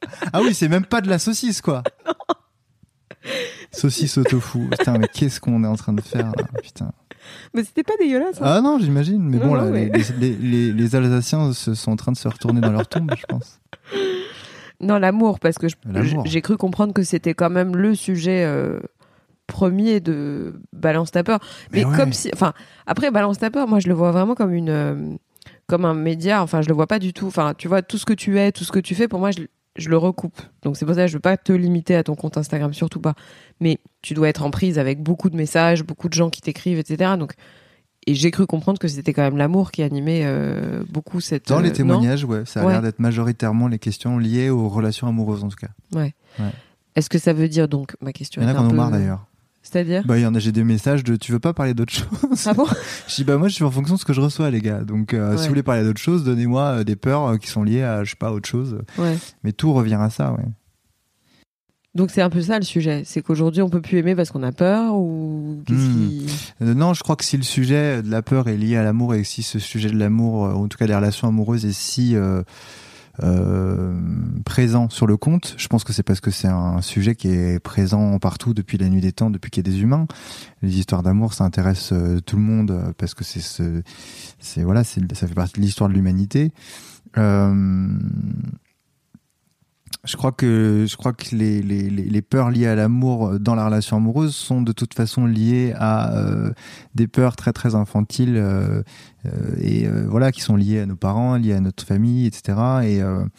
Ah oui, c'est même pas de la saucisse, quoi. Non. Saucisse au tofu. Putain, mais qu'est-ce qu'on est en train de faire, là, putain. Mais c'était pas dégueulasse. Hein. Ah non, j'imagine. Mais non, bon, non, là, mais... les Alsaciens sont en train de se retourner dans leur tombe, je pense. Non, l'amour, parce que L'amour. j'ai cru comprendre que c'était quand même le sujet premier de Balance ta peur. Mais ouais. comme si... Enfin, après, Balance ta peur, moi, je le vois vraiment comme comme un média. Enfin, je le vois pas du tout. Enfin, tu vois, tout ce que tu es, tout ce que tu fais, pour moi, je le recoupe. Donc, c'est pour ça que je veux pas te limiter à ton compte Instagram, surtout pas. Mais tu dois être en prise avec beaucoup de messages, beaucoup de gens qui t'écrivent, etc. Donc... Et j'ai cru comprendre que c'était quand même l'amour qui animait beaucoup cette... Dans les témoignages, ouais, ça a ouais. l'air d'être majoritairement les questions liées aux relations amoureuses, en tout cas. Ouais. Ouais. Est-ce que ça veut dire donc, ma question Il y en a est qui en un ont peu... marre, d'ailleurs. C'est-à-dire Bah, j'ai des messages de tu veux pas parler d'autre chose. Ah bon? Je dis bah moi je suis en fonction de ce que je reçois, les gars. Donc si vous voulez parler d'autre chose, donnez-moi des peurs qui sont liées à je sais pas autre chose. Ouais. Mais tout revient à ça, ouais. Donc c'est un peu ça le sujet, c'est qu'aujourd'hui on peut plus aimer parce qu'on a peur ou qu'est-ce qui... Non, je crois que si le sujet de la peur est lié à l'amour et si ce sujet de l'amour, en tout cas des relations amoureuses, est si présent sur le compte, je pense que c'est parce que c'est un sujet qui est présent partout depuis la nuit des temps, depuis qu'il y a des humains. Les histoires d'amour, ça intéresse tout le monde parce que ça fait partie de l'histoire de l'humanité. Je crois que les peurs liées à l'amour dans la relation amoureuse sont de toute façon liées à des peurs très très infantiles voilà, qui sont liées à nos parents, liées à notre famille, etc.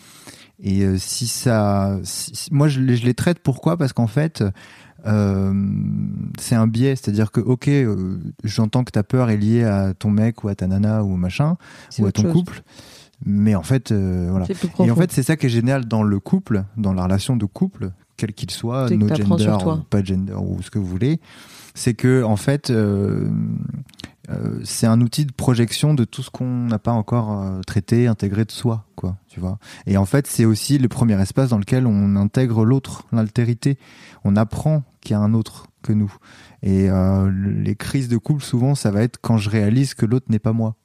Moi je les traite, pourquoi ? Parce qu'en fait c'est un biais, c'est-à-dire que ok, j'entends que ta peur est liée à ton mec ou à ta nana ou machin ou à ton couple. Mais en fait, voilà. Et en fait, c'est ça qui est génial dans le couple, dans la relation de couple, quel qu'il soit, no gender ou pas gender ou ce que vous voulez, c'est que en fait, c'est un outil de projection de tout ce qu'on n'a pas encore traité, intégré de soi, quoi, tu vois. Et en fait, c'est aussi le premier espace dans lequel on intègre l'autre, l'altérité. On apprend qu'il y a un autre que nous. Et les crises de couple, souvent, ça va être quand je réalise que l'autre n'est pas moi.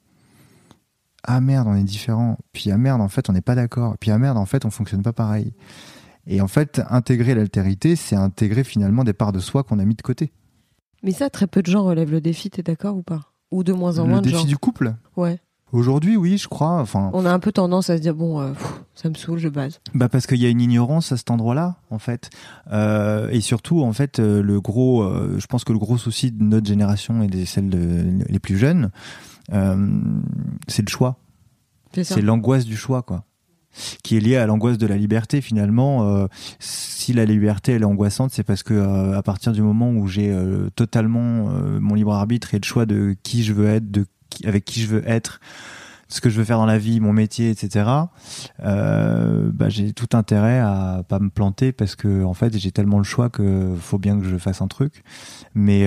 Ah merde, on est différent. Puis ah merde, en fait, on n'est pas d'accord. Puis ah merde, en fait, on fonctionne pas pareil. Et en fait, intégrer l'altérité, c'est intégrer finalement des parts de soi qu'on a mis de côté. Mais ça, très peu de gens relèvent le défi, t'es d'accord ou pas ? Ou de moins en moins de gens ? Le défi du couple ? Ouais. Aujourd'hui, oui, je crois. Enfin, on a un peu tendance à se dire, bon, ça me saoule, je base. Bah parce qu'il y a une ignorance à cet endroit-là, en fait. Et surtout, en fait, je pense que le gros souci de notre génération et de celle les plus jeunes, c'est le choix. C'est l'angoisse du choix, quoi. Qui est liée à l'angoisse de la liberté, finalement. Si la liberté elle est angoissante, c'est parce que à partir du moment où j'ai totalement mon libre arbitre et le choix de qui je veux être, avec qui je veux être, ce que je veux faire dans la vie, mon métier, etc. J'ai tout intérêt à pas me planter parce que en fait j'ai tellement le choix que faut bien que je fasse un truc. Mais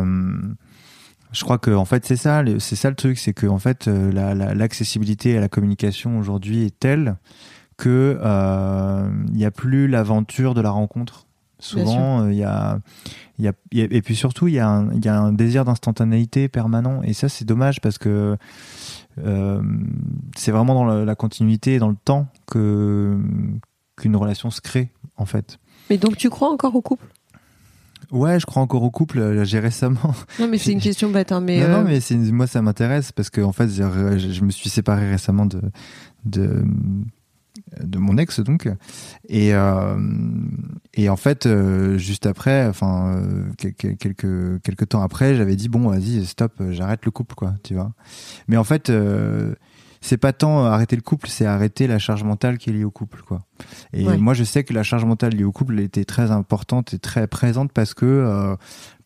je crois que en fait c'est ça le truc, c'est que en fait l'accessibilité à la communication aujourd'hui est telle que il y a plus l'aventure de la rencontre. Souvent et puis surtout il y a un désir d'instantanéité permanent, et ça c'est dommage parce que c'est vraiment dans la continuité et dans le temps qu'une relation se crée, en fait. Mais donc tu crois encore au couple ? Ouais, je crois encore au couple. J'ai récemment. Non, mais c'est une question bête, hein. Mais non, mais moi ça m'intéresse parce que en fait, je me suis séparé récemment de mon ex, donc, et en fait, juste après, enfin, quelques temps après, j'avais dit bon, vas-y, stop, j'arrête le couple, quoi, tu vois. Mais en fait, c'est pas tant arrêter le couple, c'est arrêter la charge mentale qui est liée au couple, quoi. Et moi, je sais que la charge mentale liée au couple était très importante et très présente parce que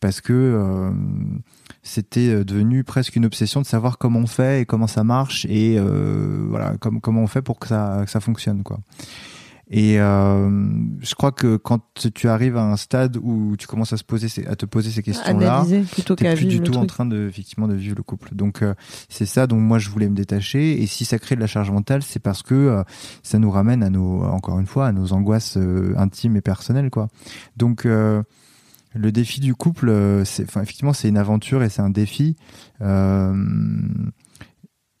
c'était devenu presque une obsession de savoir comment on fait et comment ça marche et voilà, comment on fait pour que ça fonctionne, quoi. Et je crois que quand tu arrives à un stade où tu commences à te poser ces questions-là, t'es plus du tout en train de vivre le couple. Donc c'est ça dont moi je voulais me détacher. Et si ça crée de la charge mentale, c'est parce que ça nous ramène encore une fois, à nos angoisses intimes et personnelles, quoi. Donc le défi du couple, effectivement, c'est une aventure et c'est un défi.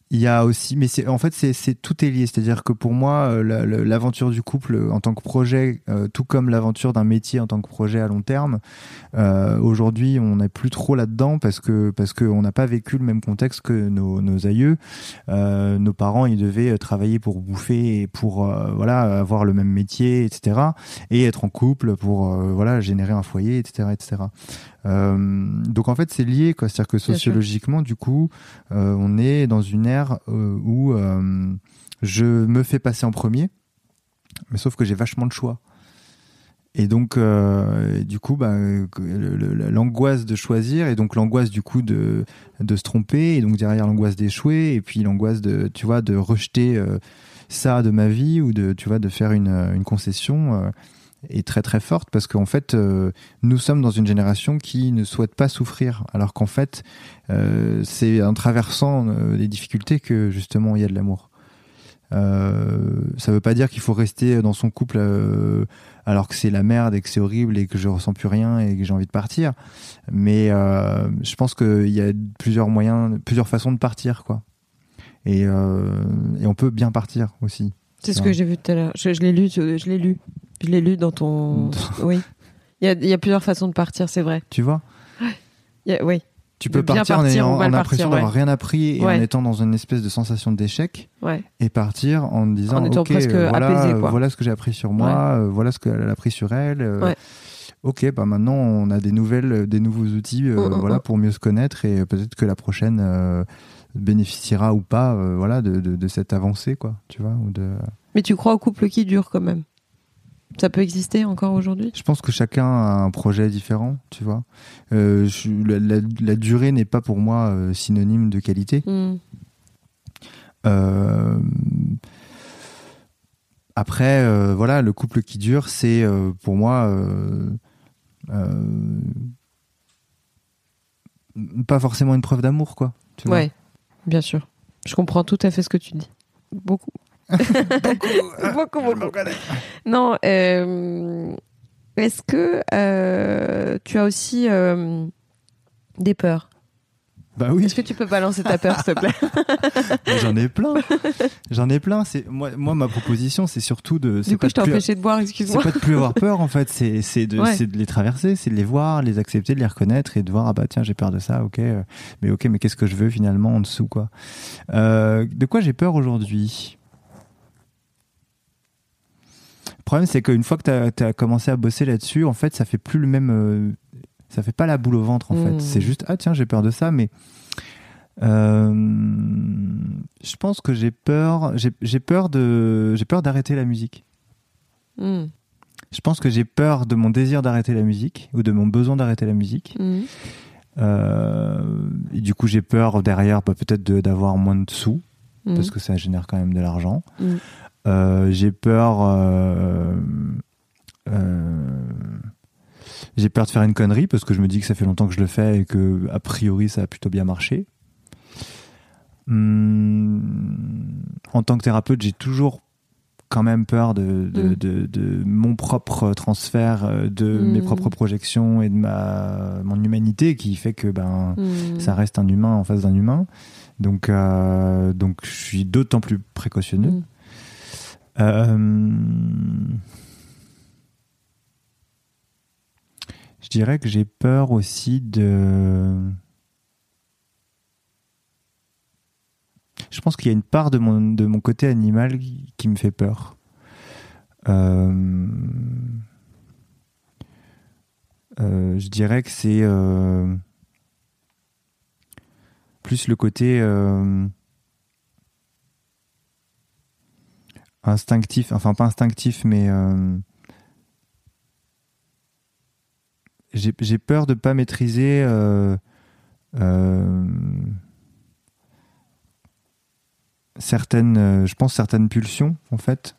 Il y a aussi, mais en fait, tout est lié. C'est-à-dire que pour moi, l'aventure du couple en tant que projet, tout comme l'aventure d'un métier en tant que projet à long terme, aujourd'hui, on n'est plus trop là-dedans parce que on n'a pas vécu le même contexte que nos aïeux. Nos parents, ils devaient travailler pour bouffer et pour avoir le même métier, etc. Et être en couple pour générer un foyer, etc., etc. Donc en fait c'est lié quoi, c'est-à-dire que sociologiquement du coup on est dans une ère où je me fais passer en premier, mais sauf que j'ai vachement de choix et donc du coup l'angoisse de choisir et donc l'angoisse du coup de se tromper et donc derrière l'angoisse d'échouer et puis l'angoisse de rejeter ça de ma vie ou de faire une concession est très très forte parce qu'en fait nous sommes dans une génération qui ne souhaite pas souffrir alors qu'en fait c'est en traversant les difficultés que justement il y a de l'amour. Ça veut pas dire qu'il faut rester dans son couple alors que c'est la merde et que c'est horrible et que je ressens plus rien et que j'ai envie de partir, mais je pense qu'il y a plusieurs façons de partir quoi, et on peut bien partir aussi. C'est ce que j'ai vu tout à l'heure, je l'ai lu dans ton... Oui. Il y a plusieurs façons de partir, c'est vrai. Tu vois ? Oui. Tu peux partir en ayant l'impression d'avoir rien appris et en étant dans une espèce de sensation d'échec et partir en disant en étant presque apaisé, voilà ce que j'ai appris sur moi, voilà ce qu'elle a appris sur elle. Ok, maintenant on a des nouveaux outils pour mieux se connaître et peut-être que la prochaine bénéficiera ou pas de cette avancée, quoi, tu vois, Mais tu crois au couple qui dure quand même ? Ça peut exister encore aujourd'hui ? Je pense que chacun a un projet différent, tu vois. La durée n'est pas pour moi synonyme de qualité. Après, le couple qui dure, c'est pour moi pas forcément une preuve d'amour, quoi. Tu vois. Ouais, bien sûr. Je comprends tout à fait ce que tu dis. Beaucoup. beaucoup. Non, est-ce que tu as aussi des peurs ? Bah oui. Est-ce que tu peux balancer ta peur, s'il te plaît ? J'en ai plein. C'est moi ma proposition, c'est surtout de. Du coup, je t'ai empêché de boire. Excuse-moi. C'est pas de plus avoir peur en fait. C'est de les traverser, c'est de les voir, les accepter, de les reconnaître et de voir tiens, j'ai peur de ça. Mais qu'est-ce que je veux finalement en dessous, quoi. De quoi j'ai peur aujourd'hui ? Le problème, c'est qu'une fois que t'as commencé à bosser là-dessus, en fait, ça fait plus le même. Ça fait pas la boule au ventre, en fait. C'est juste, tiens, j'ai peur de ça, mais je pense que j'ai peur d'arrêter la musique. Je pense que j'ai peur de mon désir d'arrêter la musique ou de mon besoin d'arrêter la musique. Et du coup, j'ai peur derrière, peut-être d'avoir moins de sous, parce que ça génère quand même de l'argent. J'ai peur de faire une connerie parce que je me dis que ça fait longtemps que je le fais et que a priori ça a plutôt bien marché. En tant que thérapeute, j'ai toujours quand même peur de mon propre transfert, de mes propres projections et de mon humanité qui fait que ça reste un humain en face d'un humain. Donc je suis d'autant plus précautionneux. Je dirais que j'ai peur aussi de... Je pense qu'il y a une part de mon côté animal qui me fait peur. Je dirais que c'est plus le côté instinctif, enfin pas instinctif, mais j'ai peur de pas maîtriser certaines pulsions, en fait.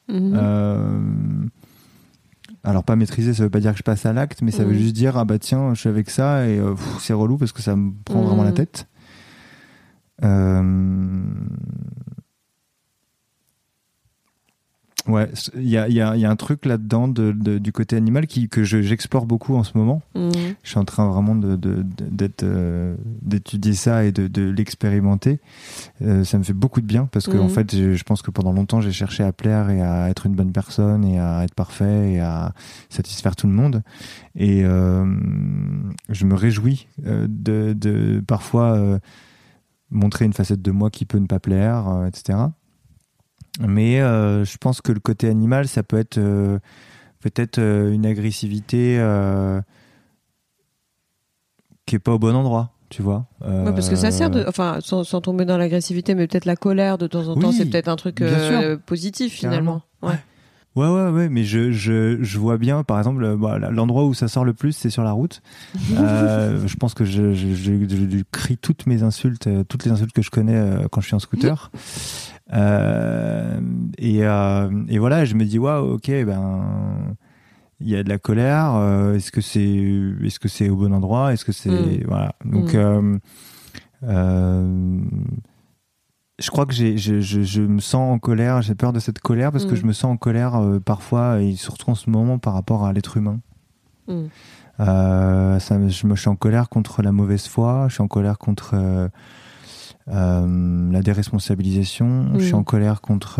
Alors pas maîtriser, ça veut pas dire que je passe à l'acte, mais ça veut juste dire tiens, je suis avec ça et c'est relou parce que ça me prend vraiment la tête. Ouais, il y a un truc là-dedans du côté animal que j'explore beaucoup en ce moment. Je suis en train vraiment d'étudier ça et de l'expérimenter. Ça me fait beaucoup de bien parce que en fait, je pense que pendant longtemps, j'ai cherché à plaire et à être une bonne personne et à être parfait et à satisfaire tout le monde. Et je me réjouis de parfois montrer une facette de moi qui peut ne pas plaire, etc. Mais je pense que le côté animal, ça peut être peut-être une agressivité qui est pas au bon endroit, tu vois. Ouais, parce que ça sert sans tomber dans l'agressivité, mais peut-être la colère de temps en temps, c'est peut-être un truc positif finalement. Ouais, mais je vois bien, par exemple, l'endroit où ça sort le plus, c'est sur la route. Je pense que je crie toutes les insultes que je connais quand je suis en scooter. Et voilà, je me dis waouh, ok, ben il y a de la colère. Est-ce que c'est au bon endroit? Est-ce que c'est voilà. Donc je crois que je me sens en colère. J'ai peur de cette colère parce que je me sens en colère parfois et surtout en ce moment par rapport à l'être humain. Je suis en colère contre la mauvaise foi. Je suis en colère contre la déresponsabilisation. Je suis en colère contre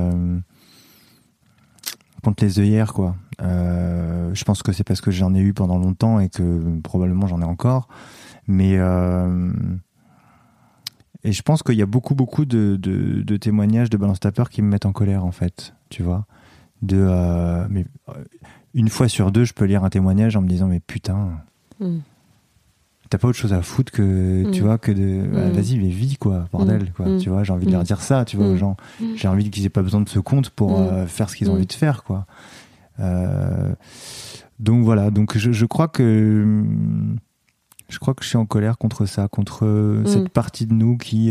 les œillères, quoi. Je pense que c'est parce que j'en ai eu pendant longtemps et que probablement j'en ai encore. Mais et je pense qu'il y a beaucoup de témoignages de Balance ta peur qui me mettent en colère, en fait, tu vois. Mais une fois sur deux, je peux lire un témoignage en me disant mais putain, t'as pas autre chose à foutre que tu vois que vas-y mais vis quoi, bordel quoi, tu vois. J'ai envie de leur dire ça, tu vois, aux gens. J'ai envie qu'ils aient pas besoin de ce compte pour faire ce qu'ils ont envie de faire, quoi. Donc voilà, donc je crois que je suis en colère contre ça, contre cette partie de nous qui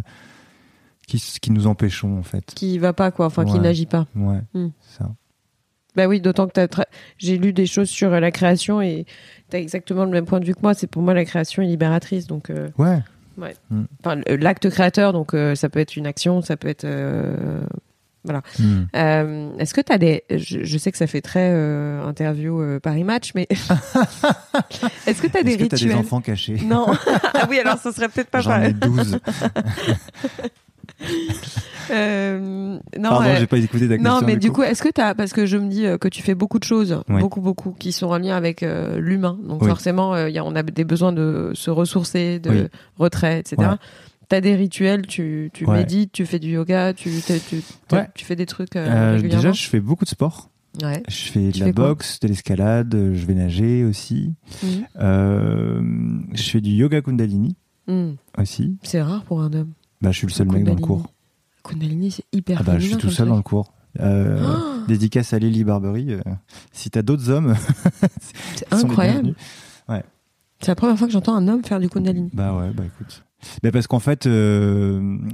nous empêchons en fait. Qui va pas quoi, enfin qui n'agit pas. Ouais, ça. Bah oui, d'autant que j'ai lu des choses sur la création et t'as exactement le même point de vue que moi. C'est pour moi la création est libératrice, donc. Ouais. Enfin, l'acte créateur, donc ça peut être une action, ça peut être voilà. Est-ce que t'as je sais que ça fait très interview Paris Match, mais est-ce que t'as des rituels? T'as des enfants cachés? Non. Ah oui, alors ça serait peut-être pas pareil. J'en ai 12. Non, pardon, j'ai pas écouté ta question. Non, mais du coup, est-ce que parce que je me dis que tu fais beaucoup de choses, beaucoup, qui sont en lien avec l'humain. Donc forcément, on a des besoins de se ressourcer, de retrait, etc. Ouais. T'as des rituels, tu médites, tu fais du yoga, tu fais des trucs régulièrement. Déjà, je fais beaucoup de sport. Ouais. Je fais de la boxe, de l'escalade, je vais nager aussi. Je fais du yoga Kundalini aussi. C'est rare pour un homme. Bah, je suis le seul mec dans le cours. Kundalini, c'est hyper féminin. Je suis tout seul dans le cours. Dédicace à Lily Barbery. Si t'as d'autres hommes, c'est incroyable. Ouais. C'est la première fois que j'entends un homme faire du Kundalini. Bah ouais, bah écoute. Mais parce qu'en fait, le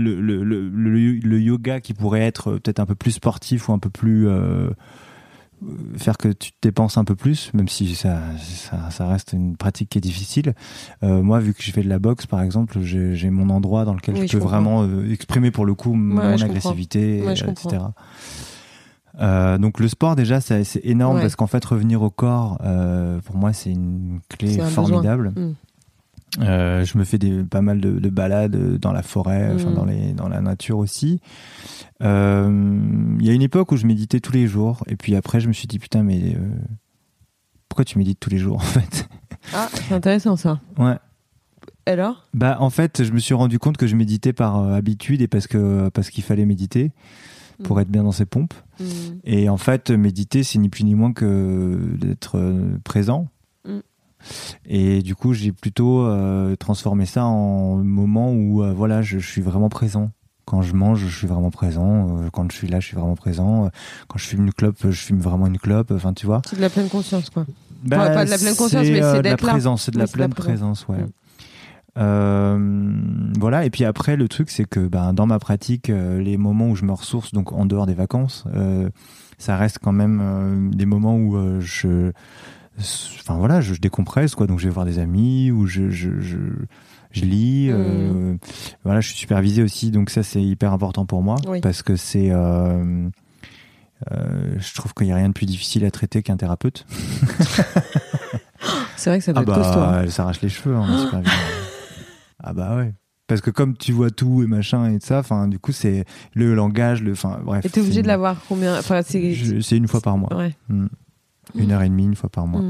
yoga qui pourrait être peut-être un peu plus sportif ou un peu plus faire que tu te dépenses un peu plus, même si ça reste une pratique qui est difficile. Moi, vu que je fais de la boxe, par exemple, j'ai mon endroit dans lequel je peux vraiment exprimer pour le coup mon agressivité, etc. Donc le sport déjà c'est énorme parce qu'en fait revenir au corps, pour moi c'est une clé formidable. Je me fais pas mal de balades dans la forêt, dans la nature aussi. Il y a une époque où je méditais tous les jours, et puis après je me suis dit putain mais pourquoi tu médites tous les jours en fait? Ah, c'est intéressant ça. Ouais. Alors? Bah en fait je me suis rendu compte que je méditais par habitude et parce qu'il fallait méditer pour être bien dans ses pompes. Et en fait méditer c'est ni plus ni moins que d'être présent. Et du coup j'ai plutôt transformé ça en moment où voilà je suis vraiment présent. Quand je mange je suis vraiment présent, quand je suis là je suis vraiment présent, quand je fume une clope je fume vraiment une clope, enfin tu vois, c'est de la pleine conscience quoi. Pas de la pleine conscience mais c'est d'être là. C'est de la pleine présence, ouais. Voilà, et puis après le truc c'est que dans ma pratique les moments où je me ressource, donc en dehors des vacances, ça reste quand même des moments où je décompresse quoi, donc je vais voir des amis ou je lis, voilà, je suis supervisé aussi, donc ça c'est hyper important pour moi parce que c'est Je trouve qu'il n'y a rien de plus difficile à traiter qu'un thérapeute. C'est vrai que ça doit être costaud. Elle s'arrache les cheveux, hein, c'est super évident. Ah bah ouais. Parce que comme tu vois tout et machin et de ça, enfin du coup c'est le langage, bref. Et t'es obligé de l'avoir combien? Enfin c'est une fois par mois. Ouais. 1h30 une fois par mois.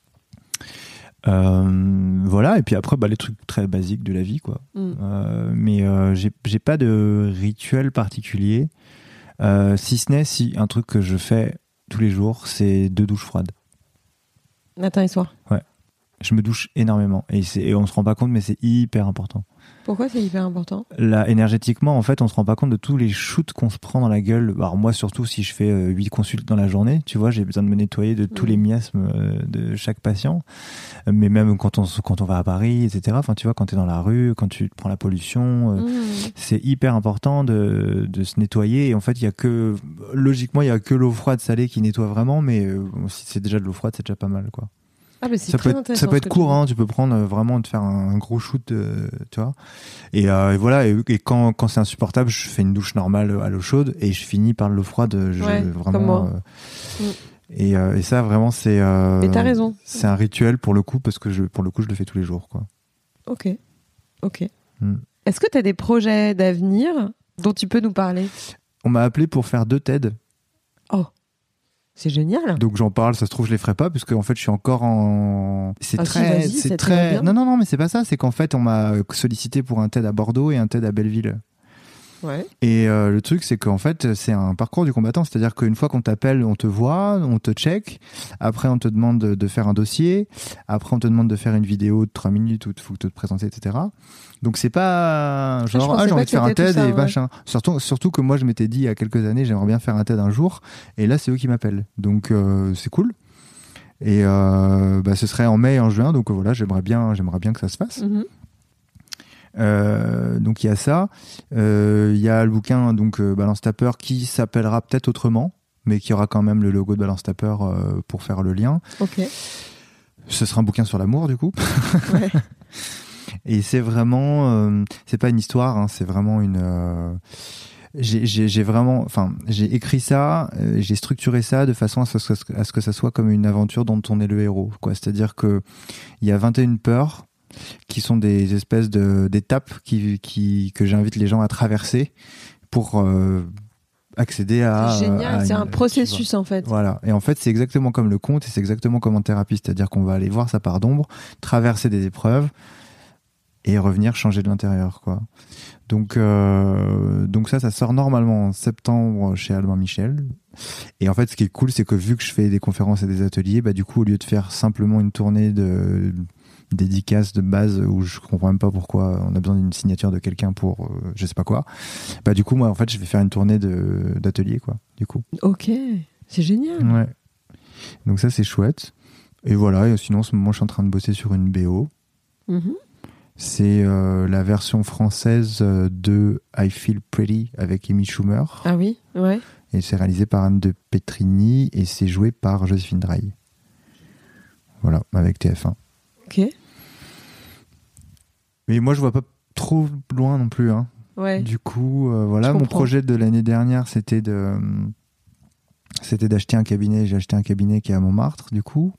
Voilà, et puis après les trucs très basiques de la vie quoi. Mais j'ai pas de rituel particulier, si ce n'est un truc que je fais tous les jours, c'est 2 douches froides. Matin et soir. Ouais, je me douche énormément et on se rend pas compte, mais c'est hyper important. Pourquoi c'est hyper important? Là, énergétiquement, en fait, on se rend pas compte de tous les shoots qu'on se prend dans la gueule. Alors moi, surtout, si je fais 8 consultes dans la journée, tu vois, j'ai besoin de me nettoyer de tous les miasmes de chaque patient. Mais même quand on va à Paris, etc. Enfin, tu vois, quand t'es dans la rue, quand tu prends la pollution, c'est hyper important de se nettoyer. Et en fait, logiquement, il y a que l'eau froide salée qui nettoie vraiment. Mais si c'est déjà de l'eau froide, c'est déjà pas mal, quoi. Ah mais ça peut être court, hein, tu peux prendre vraiment de faire un gros shoot, tu vois. Et voilà, et quand c'est insupportable, je fais une douche normale à l'eau chaude et je finis par l'eau froide. Vraiment. Et ça vraiment c'est. Mais t'as raison. C'est un rituel pour le coup parce que je le fais tous les jours, quoi. Ok. Est-ce que t'as des projets d'avenir dont tu peux nous parler? On m'a appelé pour faire 2 TED. Oh. C'est génial. Donc j'en parle, ça se trouve je les ferai pas parce qu'en fait je suis encore en. C'est très. Non, mais c'est pas ça. C'est qu'en fait on m'a sollicité pour un TED à Bordeaux et un TED à Belleville. Ouais. Et le truc c'est qu'en fait c'est un parcours du combattant, c'est-à-dire qu'une fois qu'on t'appelle, on te voit, on te check. Après on te demande de faire un dossier. Après on te demande de faire une vidéo de 3 minutes où il faut te présenter, etc. Donc c'est pas genre j'ai envie de faire un TED et machin. Surtout que moi je m'étais dit il y a quelques années j'aimerais bien faire un TED un jour et là c'est eux qui m'appellent. Donc c'est cool. Et ce serait en mai et en juin, donc voilà, j'aimerais bien que ça se fasse. Donc il y a ça, il y a le bouquin donc Balance ta peur qui s'appellera peut-être autrement, mais qui aura quand même le logo de Balance ta peur pour faire le lien. Ok. Ce sera un bouquin sur l'amour du coup. Ouais. Et c'est vraiment, c'est pas une histoire, hein, c'est vraiment une. J'ai écrit ça, j'ai structuré ça de façon à ce que ça soit comme une aventure dont on est le héros, quoi. C'est-à-dire que il y a 21 peurs qui sont des espèces d'étapes que j'invite les gens à traverser pour accéder à. C'est génial, c'est un processus en fait. Voilà, et en fait c'est exactement comme le conte et c'est exactement comme en thérapie, c'est-à-dire qu'on va aller voir sa part d'ombre, traverser des épreuves et revenir changer de l'intérieur, quoi. Donc ça sort normalement en septembre chez Albin Michel. Et en fait, ce qui est cool, c'est que vu que je fais des conférences et des ateliers, du coup, au lieu de faire simplement une tournée de dédicaces de base où je comprends même pas pourquoi on a besoin d'une signature de quelqu'un pour je sais pas quoi, du coup, moi, en fait, je vais faire une tournée d'ateliers, quoi, du coup. Ok, c'est génial. Ouais. Donc ça, c'est chouette. Et voilà, et sinon, en ce moment, je suis en train de bosser sur une BO. C'est la version française de I Feel Pretty avec Amy Schumer. Ah oui, ouais. Et c'est réalisé par Anne de Petrini et c'est joué par Joséphine Draille. Voilà, avec TF1. Ok. Mais moi, je vois pas trop loin non plus. Hein. Ouais. Du coup, voilà, mon projet de l'année dernière, c'était d'acheter un cabinet. J'ai acheté un cabinet qui est à Montmartre, du coup.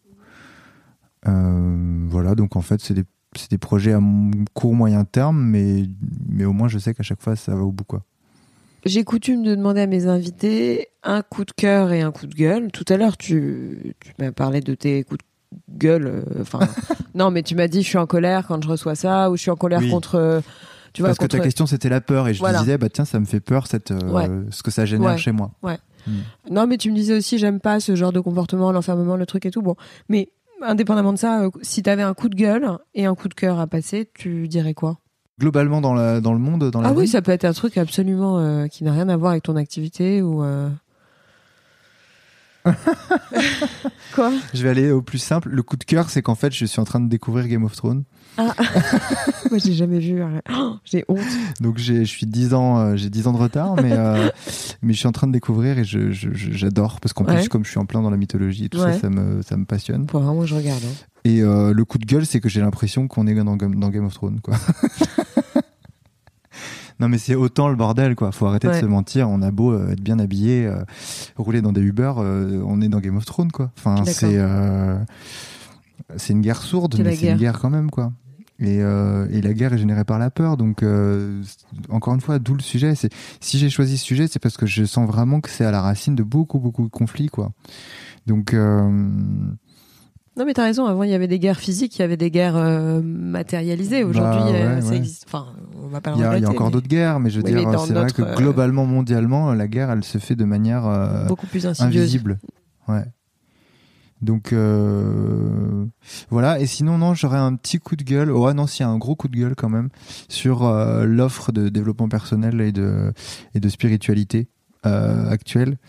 Voilà, donc en fait, c'est des projets à court moyen terme, mais au moins je sais qu'à chaque fois ça va au bout, quoi. J'ai coutume de demander à mes invités un coup de cœur et un coup de gueule. Tout à l'heure tu m'as parlé de tes coups de gueule, non mais tu m'as dit je suis en colère quand je reçois ça, ou je suis en colère contre tu vois, parce que ta question c'était la peur et je voilà. disais tiens, ça me fait peur ce que ça génère chez moi. Ouais. Non mais tu me disais aussi j'aime pas ce genre de comportement, l'enfermement, le truc et tout. Bon, mais indépendamment de ça, si t'avais un coup de gueule et un coup de cœur à passer, tu dirais quoi? Globalement dans le monde, dans la vie. Oui, ça peut être un truc absolument qui n'a rien à voir avec ton activité ou. Quoi? Je vais aller au plus simple. Le coup de cœur, c'est qu'en fait, je suis en train de découvrir Game of Thrones. Ah. Moi, j'ai jamais vu. J'ai honte. Donc j'ai 10 ans de retard, mais je suis en train de découvrir et j'adore parce qu'en plus, comme je suis en plein dans la mythologie et tout ça, ça me passionne. Faut vraiment que je regarde. Hein. Et le coup de gueule, c'est que j'ai l'impression qu'on est dans Game of Thrones, quoi. Non, mais c'est autant le bordel, quoi. Faut arrêter de se mentir. On a beau être bien habillé, rouler dans des Uber, on est dans Game of Thrones, quoi. Enfin, c'est une guerre sourde, mais c'est une guerre quand même, quoi. Et la guerre est générée par la peur. Donc, encore une fois, d'où le sujet. Si j'ai choisi ce sujet, c'est parce que je sens vraiment que c'est à la racine de beaucoup de conflits, quoi. Donc, non, mais t'as raison. Avant, il y avait des guerres physiques, il y avait des guerres matérialisées. Aujourd'hui, ça existe. Enfin, on va pas le regretter. Il y a encore d'autres guerres, mais je veux dire, c'est vrai que globalement, mondialement, la guerre, elle se fait de manière beaucoup plus insidieuse. Invisible. Ouais. Donc voilà. Et sinon, non, j'aurais un petit coup de gueule. Oh non, s'il y a un gros coup de gueule quand même sur l'offre de développement personnel et de spiritualité actuelle.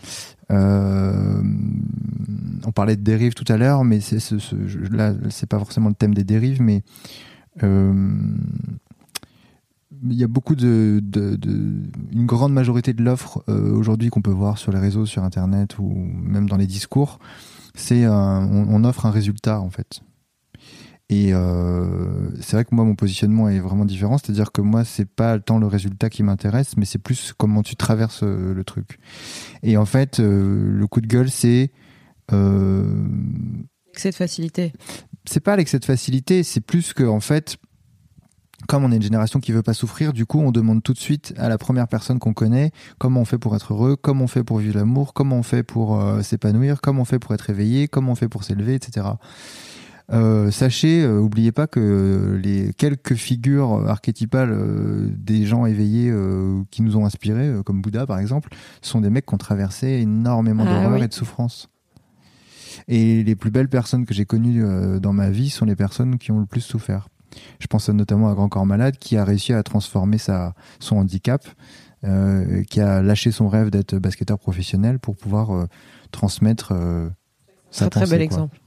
On parlait de dérives tout à l'heure, mais là, c'est pas forcément le thème des dérives, mais il y a beaucoup une grande majorité de l'offre aujourd'hui qu'on peut voir sur les réseaux, sur Internet ou même dans les discours. On offre un résultat en fait. Et c'est vrai que moi, mon positionnement est vraiment différent. C'est-à-dire que moi, c'est pas tant le résultat qui m'intéresse, mais c'est plus comment tu traverses le truc. Et en fait, le coup de gueule, c'est l'excès de facilité. C'est pas l'excès de facilité, c'est plus que en fait, comme on est une génération qui veut pas souffrir, du coup, on demande tout de suite à la première personne qu'on connaît comment on fait pour être heureux, comment on fait pour vivre l'amour, comment on fait pour s'épanouir, comment on fait pour être éveillé, comment on fait pour s'élever, etc. Sachez, oubliez pas que les quelques figures archétypales des gens éveillés qui nous ont inspirés, comme Bouddha par exemple, sont des mecs qui ont traversé énormément d'horreur et de souffrance. Et les plus belles personnes que j'ai connues dans ma vie sont les personnes qui ont le plus souffert. Je pense notamment à Grand Corps Malade qui a réussi à transformer son handicap, qui a lâché son rêve d'être basketteur professionnel pour pouvoir transmettre sa pensée. Très bel exemple.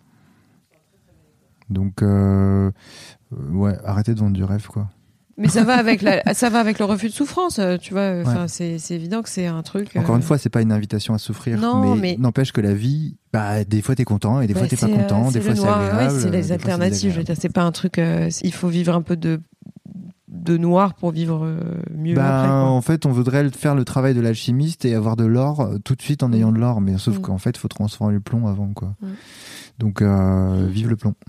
Donc, arrêtez de vendre du rêve, quoi. Mais ça va avec le refus de souffrance, tu vois. Enfin, c'est évident que c'est un truc. Encore une fois, c'est pas une invitation à souffrir, mais n'empêche que la vie, des fois t'es content et des fois t'es pas content, des fois c'est agréable. C'est les alternatives. Je veux dire, c'est pas un truc. Il faut vivre un peu de noir pour vivre mieux après, quoi. En fait, on voudrait faire le travail de l'alchimiste et avoir de l'or tout de suite en ayant de l'or, mais sauf qu'en fait, il faut transformer le plomb avant, quoi. Donc, vive le plomb.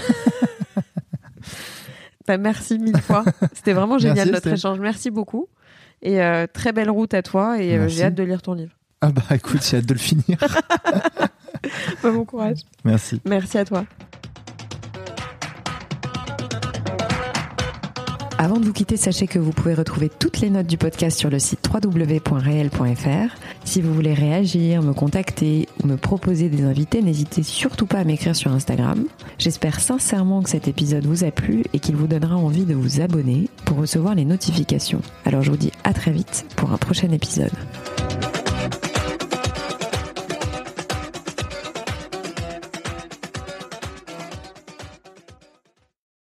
Merci mille fois. C'était vraiment génial notre échange. Merci beaucoup. Et très belle route à toi. Et j'ai hâte de lire ton livre. Ah bah écoute, j'ai hâte de le finir. Bon courage. Merci. Merci à toi. Avant de vous quitter, sachez que vous pouvez retrouver toutes les notes du podcast sur le site www.reel.fr. Si vous voulez réagir, me contacter ou me proposer des invités, n'hésitez surtout pas à m'écrire sur Instagram. J'espère sincèrement que cet épisode vous a plu et qu'il vous donnera envie de vous abonner pour recevoir les notifications. Alors je vous dis à très vite pour un prochain épisode.